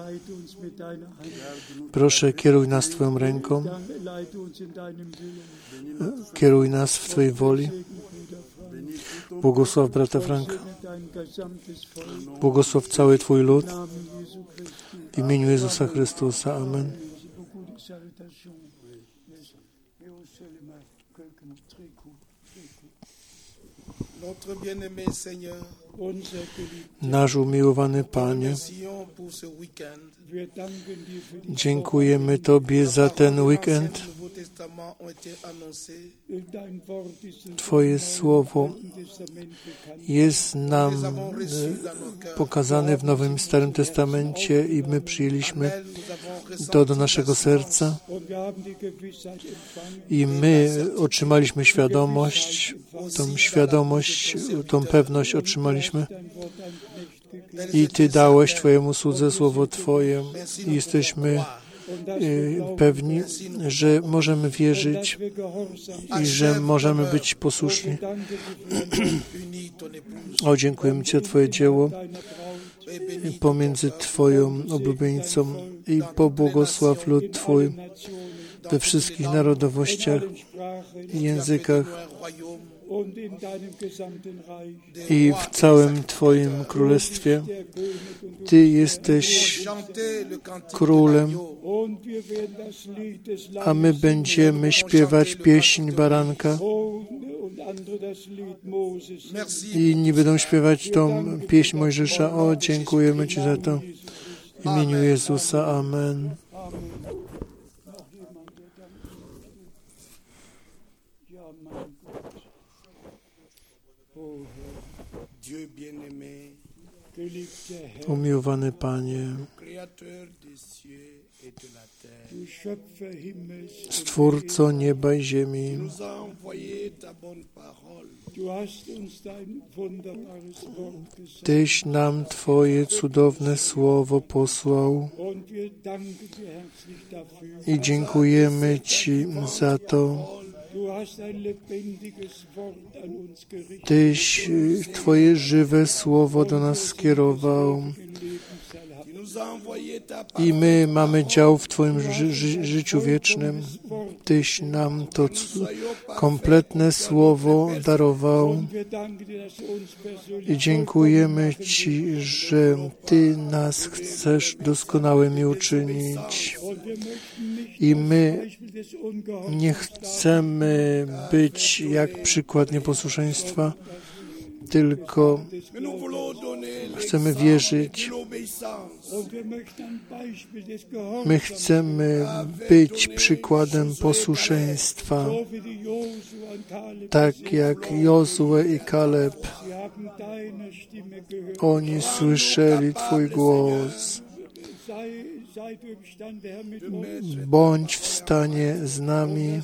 Proszę, kieruj nas Twoją ręką. Kieruj nas w Twojej woli. Błogosław brata Franka. Błogosław cały Twój lud. W imieniu Jezusa Chrystusa. Amen. Nasz umiłowany Panie, dziękujemy Tobie za ten weekend. Twoje słowo jest nam pokazane w Nowym i Starym Testamencie i my przyjęliśmy to do naszego serca i my otrzymaliśmy świadomość, tą świadomość, tą pewność otrzymaliśmy i Ty dałeś Twojemu słudze słowo Twoje i jesteśmy pewni, że możemy wierzyć i że możemy być posłuszni. O, dziękujemy Ci za Twoje dzieło pomiędzy Twoją oblubienicą i pobłogosław lud Twój we wszystkich narodowościach i językach i w całym Twoim królestwie. Ty jesteś królem, a my będziemy śpiewać pieśń baranka i inni będą śpiewać tą pieśń Mojżesza. O, dziękujemy Ci za to. W imieniu Jezusa. Amen. Umiłowany Panie, Stwórco nieba i ziemi, Tyś nam Twoje cudowne słowo posłał i dziękujemy Ci za to. Tyś Twoje żywe słowo do nas skierował i my mamy dział w Twoim ży- ży- życiu wiecznym. Tyś nam to c- kompletne słowo darował i dziękujemy Ci, że Ty nas chcesz doskonałymi uczynić. I my nie chcemy być jak przykład nieposłuszeństwa, tylko chcemy wierzyć. My chcemy być przykładem posłuszeństwa, tak jak Jozue i Kaleb. Oni słyszeli Twój głos. Bądź w stanie z nami,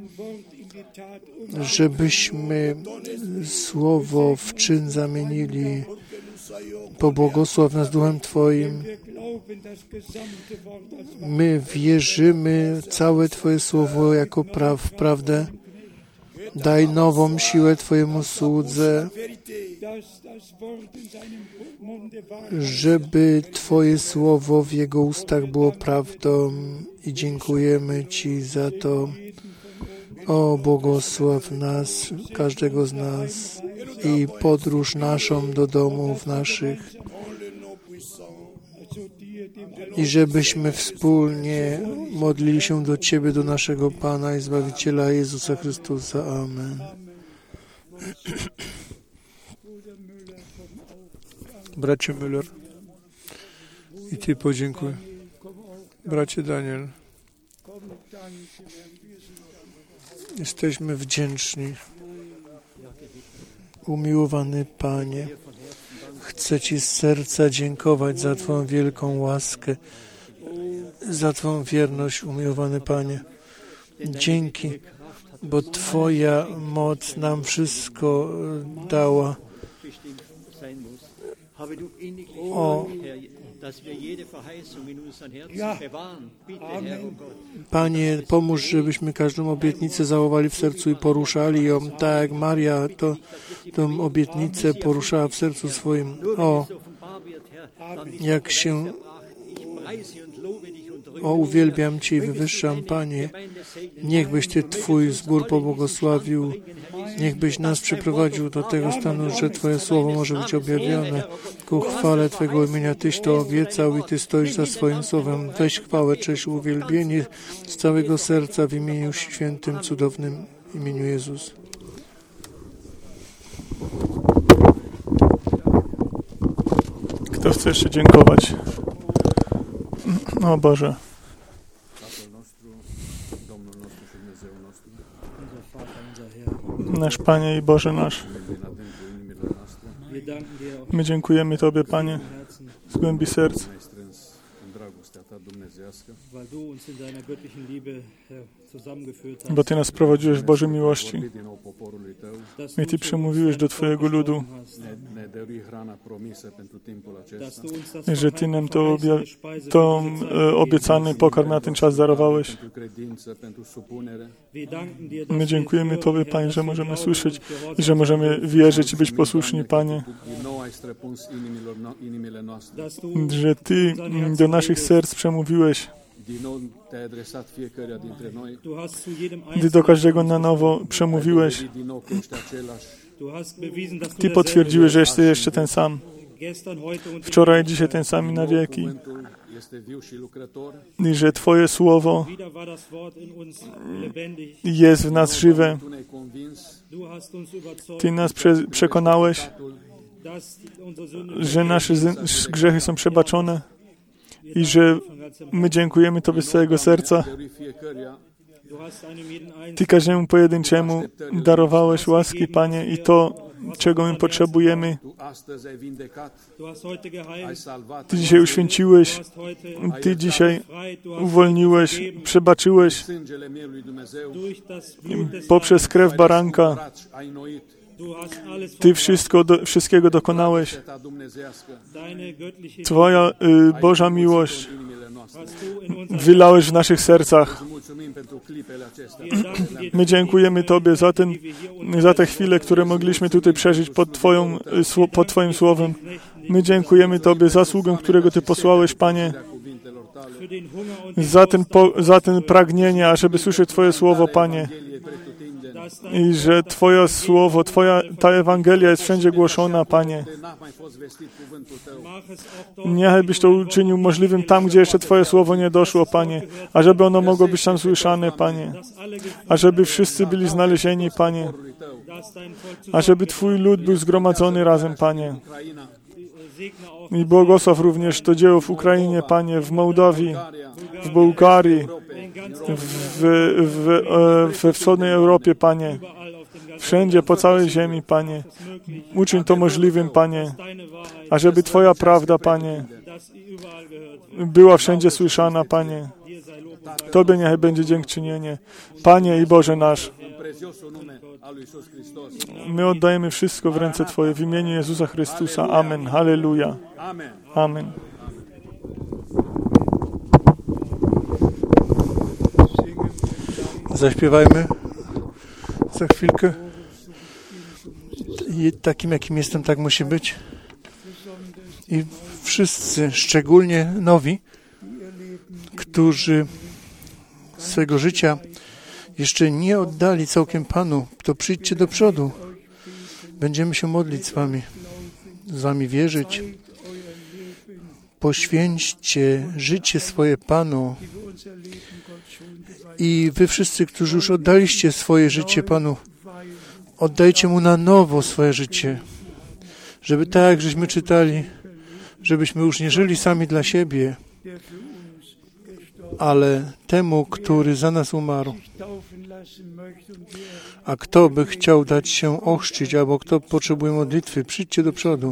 żebyśmy słowo w czyn zamienili. Pobłogosław nas Duchem Twoim. My wierzymy całe Twoje słowo jako pra- w prawdę. Daj nową siłę Twojemu słudze, żeby Twoje słowo w jego ustach było prawdą i dziękujemy Ci za to. O, błogosław nas, każdego z nas i podróż naszą do domów naszych i żebyśmy wspólnie modlili się do Ciebie, do naszego Pana i Zbawiciela Jezusa Chrystusa. Amen. Bracie Müller, i Ty podziękuj. Bracie Daniel, jesteśmy wdzięczni. Umiłowany Panie, chcę Ci z serca dziękować za Twoją wielką łaskę, za Twą wierność, umiłowany Panie. Dzięki, bo Twoja moc nam wszystko dała. O, Panie, pomóż, żebyśmy każdą obietnicę zachowali w sercu i poruszali ją, tak jak Maria to, tą obietnicę poruszała w sercu swoim. O, jak się O, uwielbiam Cię i wywyższam, Panie. Niechbyś Ty Twój zbór pobłogosławił. Niechbyś nas przyprowadził do tego stanu, że Twoje słowo może być objawione ku chwale Twego imienia. Tyś to obiecał i Ty stoisz za swoim słowem. Weź chwałę, cześć, uwielbienie z całego serca w imieniu świętym, cudownym imieniu Jezus. Kto chce jeszcze dziękować? O Boże. Nasz Panie i Boże nasz. My dziękujemy Tobie, Panie, z głębi serc, bo Ty nas prowadziłeś w Bożej miłości i Ty przemówiłeś do Twojego ludu, że Ty nam to, obja- to e, obiecany pokarm na ten czas darowałeś. My dziękujemy Tobie, Panie, że możemy słyszeć i że możemy wierzyć i być posłuszni, Panie, że Ty do naszych serc przemówiłeś. Ty do każdego na nowo przemówiłeś. Ty potwierdziłeś, że jesteś jeszcze ten sam. Wczoraj, dzisiaj ten sam i na wieki. I że Twoje słowo jest w nas żywe. Ty nas prze- przekonałeś, że nasze z- grzechy są przebaczone i że my dziękujemy Tobie z całego serca. Ty każdemu pojedynczemu darowałeś łaski, Panie, i to, czego my potrzebujemy. Ty dzisiaj uświęciłeś, Ty dzisiaj uwolniłeś, przebaczyłeś poprzez krew baranka. Ty wszystko, do, wszystkiego dokonałeś. Twoja y, Boża miłość wylałeś w naszych sercach. My dziękujemy Tobie za, ten, za te chwile, które mogliśmy tutaj przeżyć pod, Twoją, pod Twoim słowem. My dziękujemy Tobie za sługę, którego Ty posłałeś, Panie, za ten, po, za ten pragnienie, ażeby słyszeć Twoje słowo, Panie. I że Twoje słowo, Twoja, ta Ewangelia jest wszędzie głoszona, Panie. Niechaj byś to uczynił możliwym tam, gdzie jeszcze Twoje słowo nie doszło, Panie. A żeby ono mogło być tam słyszane, Panie. A żeby wszyscy byli znalezieni, Panie. A żeby Twój lud był zgromadzony razem, Panie. I błogosław również to dzieło w Ukrainie, Panie, w Mołdawii, w Bułgarii, w, w, w, we wschodniej Europie, Panie. Wszędzie, po całej ziemi, Panie. Uczyń to możliwym, Panie. Ażeby Twoja prawda, Panie, była wszędzie słyszana, Panie. Tobie niechaj będzie dziękczynienie. Panie i Boże nasz, my oddajemy wszystko w ręce Twoje w imieniu Jezusa Chrystusa. Amen. Halleluja. Amen. Zaśpiewajmy za chwilkę. I takim, jakim jestem, tak musi być. I wszyscy, szczególnie nowi, którzy swego życia jeszcze nie oddali całkiem Panu, to przyjdźcie do przodu. Będziemy się modlić z Wami, z Wami wierzyć. Poświęćcie życie swoje Panu i Wy wszyscy, którzy już oddaliście swoje życie Panu, oddajcie Mu na nowo swoje życie, żeby tak, jak żeśmy czytali, żebyśmy już nie żyli sami dla siebie, ale temu, który za nas umarł. A kto by chciał dać się ochrzcić, albo kto potrzebuje modlitwy, przyjdźcie do przodu.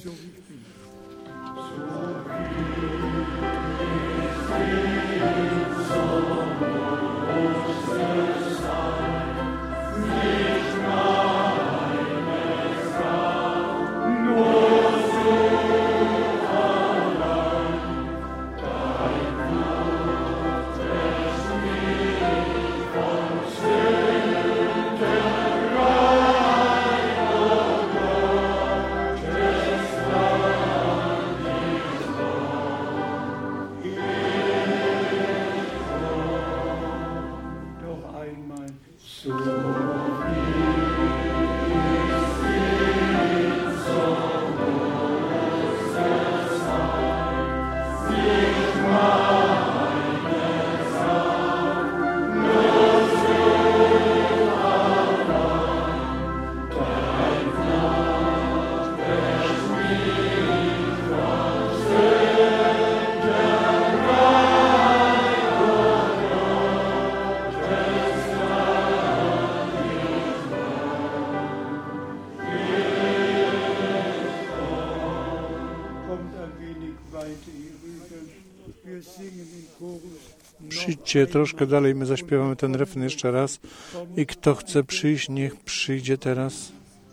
Przyjdźcie troszkę dalej, my zaśpiewamy ten refren jeszcze raz i kto chce przyjść, niech przyjdzie teraz.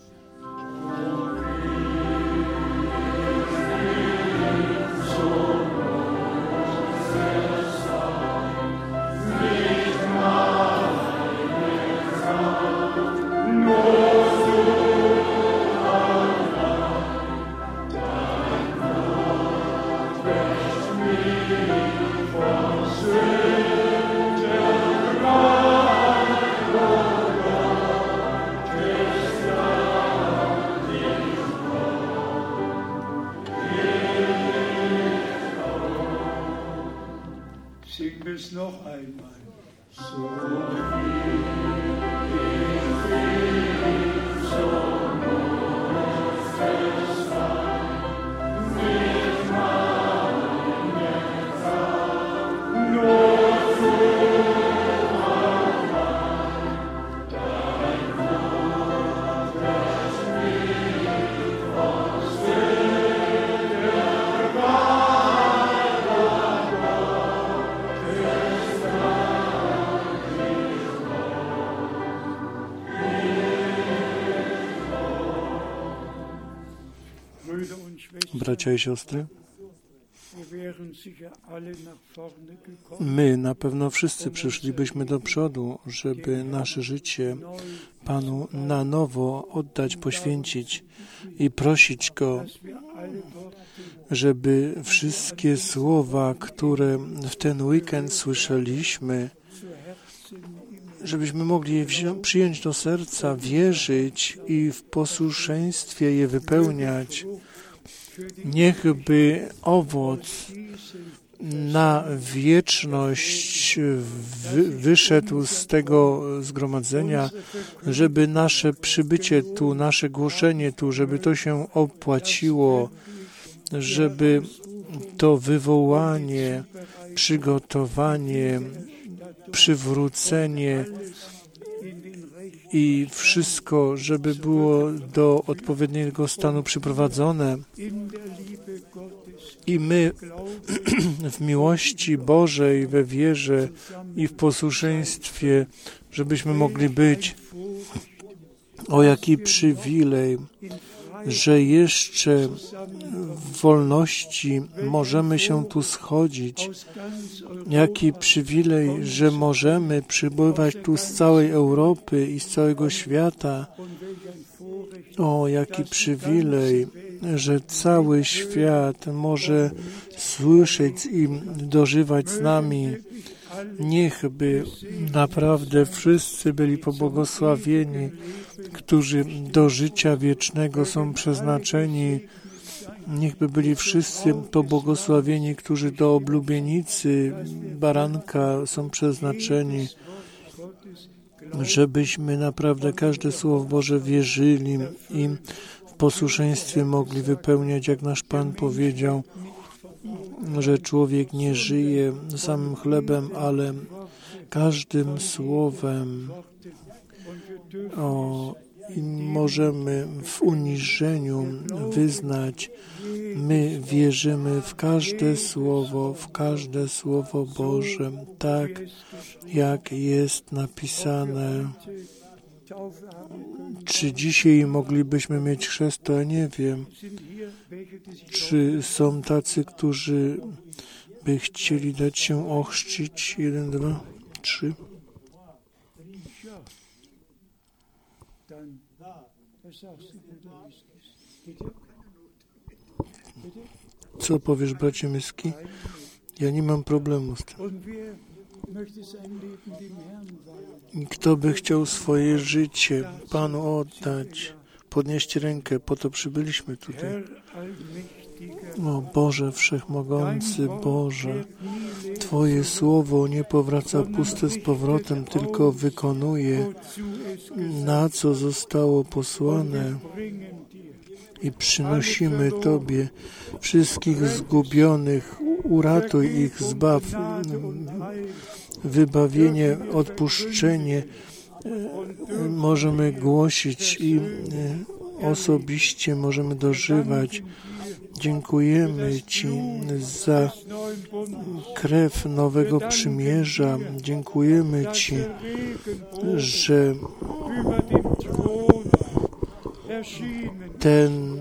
Bracia i siostry, my na pewno wszyscy przyszlibyśmy do przodu, żeby nasze życie Panu na nowo oddać, poświęcić i prosić Go, żeby wszystkie słowa, które w ten weekend słyszeliśmy, żebyśmy mogli je wziąć, przyjąć do serca, wierzyć i w posłuszeństwie je wypełniać. Niechby owoc na wieczność wy, wyszedł z tego zgromadzenia, żeby nasze przybycie tu, nasze głoszenie tu, żeby to się opłaciło, żeby to wywołanie, przygotowanie, przywrócenie i wszystko, żeby było do odpowiedniego stanu przyprowadzone. I my w miłości Bożej, we wierze i w posłuszeństwie, żebyśmy mogli być. O jaki przywilej, że jeszcze w wolności możemy się tu schodzić. Jaki przywilej, że możemy przybywać tu z całej Europy i z całego świata. O, jaki przywilej, że cały świat może słyszeć i dożywać z nami. Niechby naprawdę wszyscy byli pobłogosławieni, którzy do życia wiecznego są przeznaczeni. Niechby byli wszyscy pobłogosławieni, którzy do oblubienicy baranka są przeznaczeni, żebyśmy naprawdę każde Słowo Boże wierzyli i w posłuszeństwie mogli wypełniać, jak nasz Pan powiedział, że człowiek nie żyje samym chlebem, ale każdym słowem. O, i możemy w uniżeniu wyznać, my wierzymy w każde słowo, w każde Słowo Boże, tak jak jest napisane. Czy dzisiaj moglibyśmy mieć chrzest, to ja nie wiem. Czy są tacy, którzy by chcieli dać się ochrzcić? Jeden, dwa, trzy. Co powiesz, bracie Myski? Ja nie mam problemu z tym. Kto by chciał swoje życie Panu oddać? Podnieście rękę, po to przybyliśmy tutaj. O Boże Wszechmogący, Boże, Twoje Słowo nie powraca puste z powrotem, tylko wykonuje, na co zostało posłane. I przynosimy Tobie wszystkich zgubionych, uratuj ich, zbaw, wybawienie, odpuszczenie możemy głosić i osobiście możemy dożywać. Dziękujemy Ci za krew nowego przymierza. Dziękujemy Ci, że ten,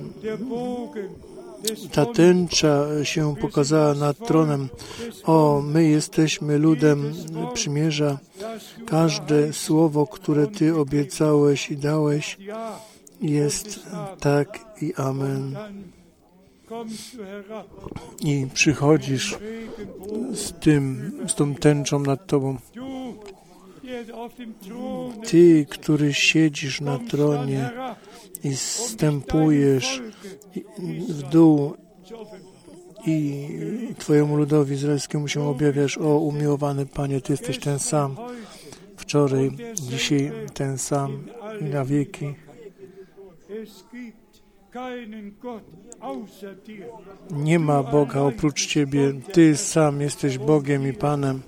ta tęcza się pokazała nad tronem. O, my jesteśmy ludem przymierza. Każde słowo, które Ty obiecałeś i dałeś, jest tak i amen. I przychodzisz z tym, z tą tęczą nad Tobą. Ty, który siedzisz na tronie i zstępujesz w dół i Twojemu ludowi izraelskiemu się objawiasz. O, umiłowany Panie, Ty jesteś ten sam wczoraj, dzisiaj ten sam i na wieki. Nie ma Boga oprócz Ciebie. Ty sam jesteś Bogiem i Panem.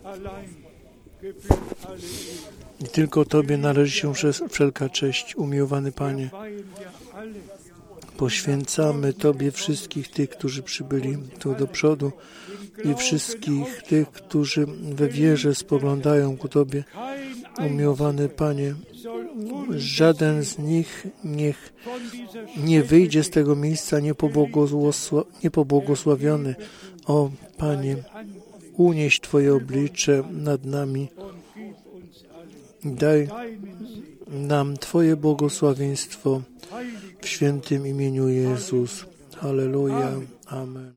I tylko Tobie należy się wszelka cześć, umiłowany Panie. Poświęcamy Tobie wszystkich tych, którzy przybyli tu do przodu i wszystkich tych, którzy we wierze spoglądają ku Tobie. Umiłowany Panie, żaden z nich niech nie wyjdzie z tego miejsca niepobłogosław- niepobłogosławiony. O Panie, unieś Twoje oblicze nad nami. Daj nam Twoje błogosławieństwo w świętym imieniu Jezus. Halleluja. Amen.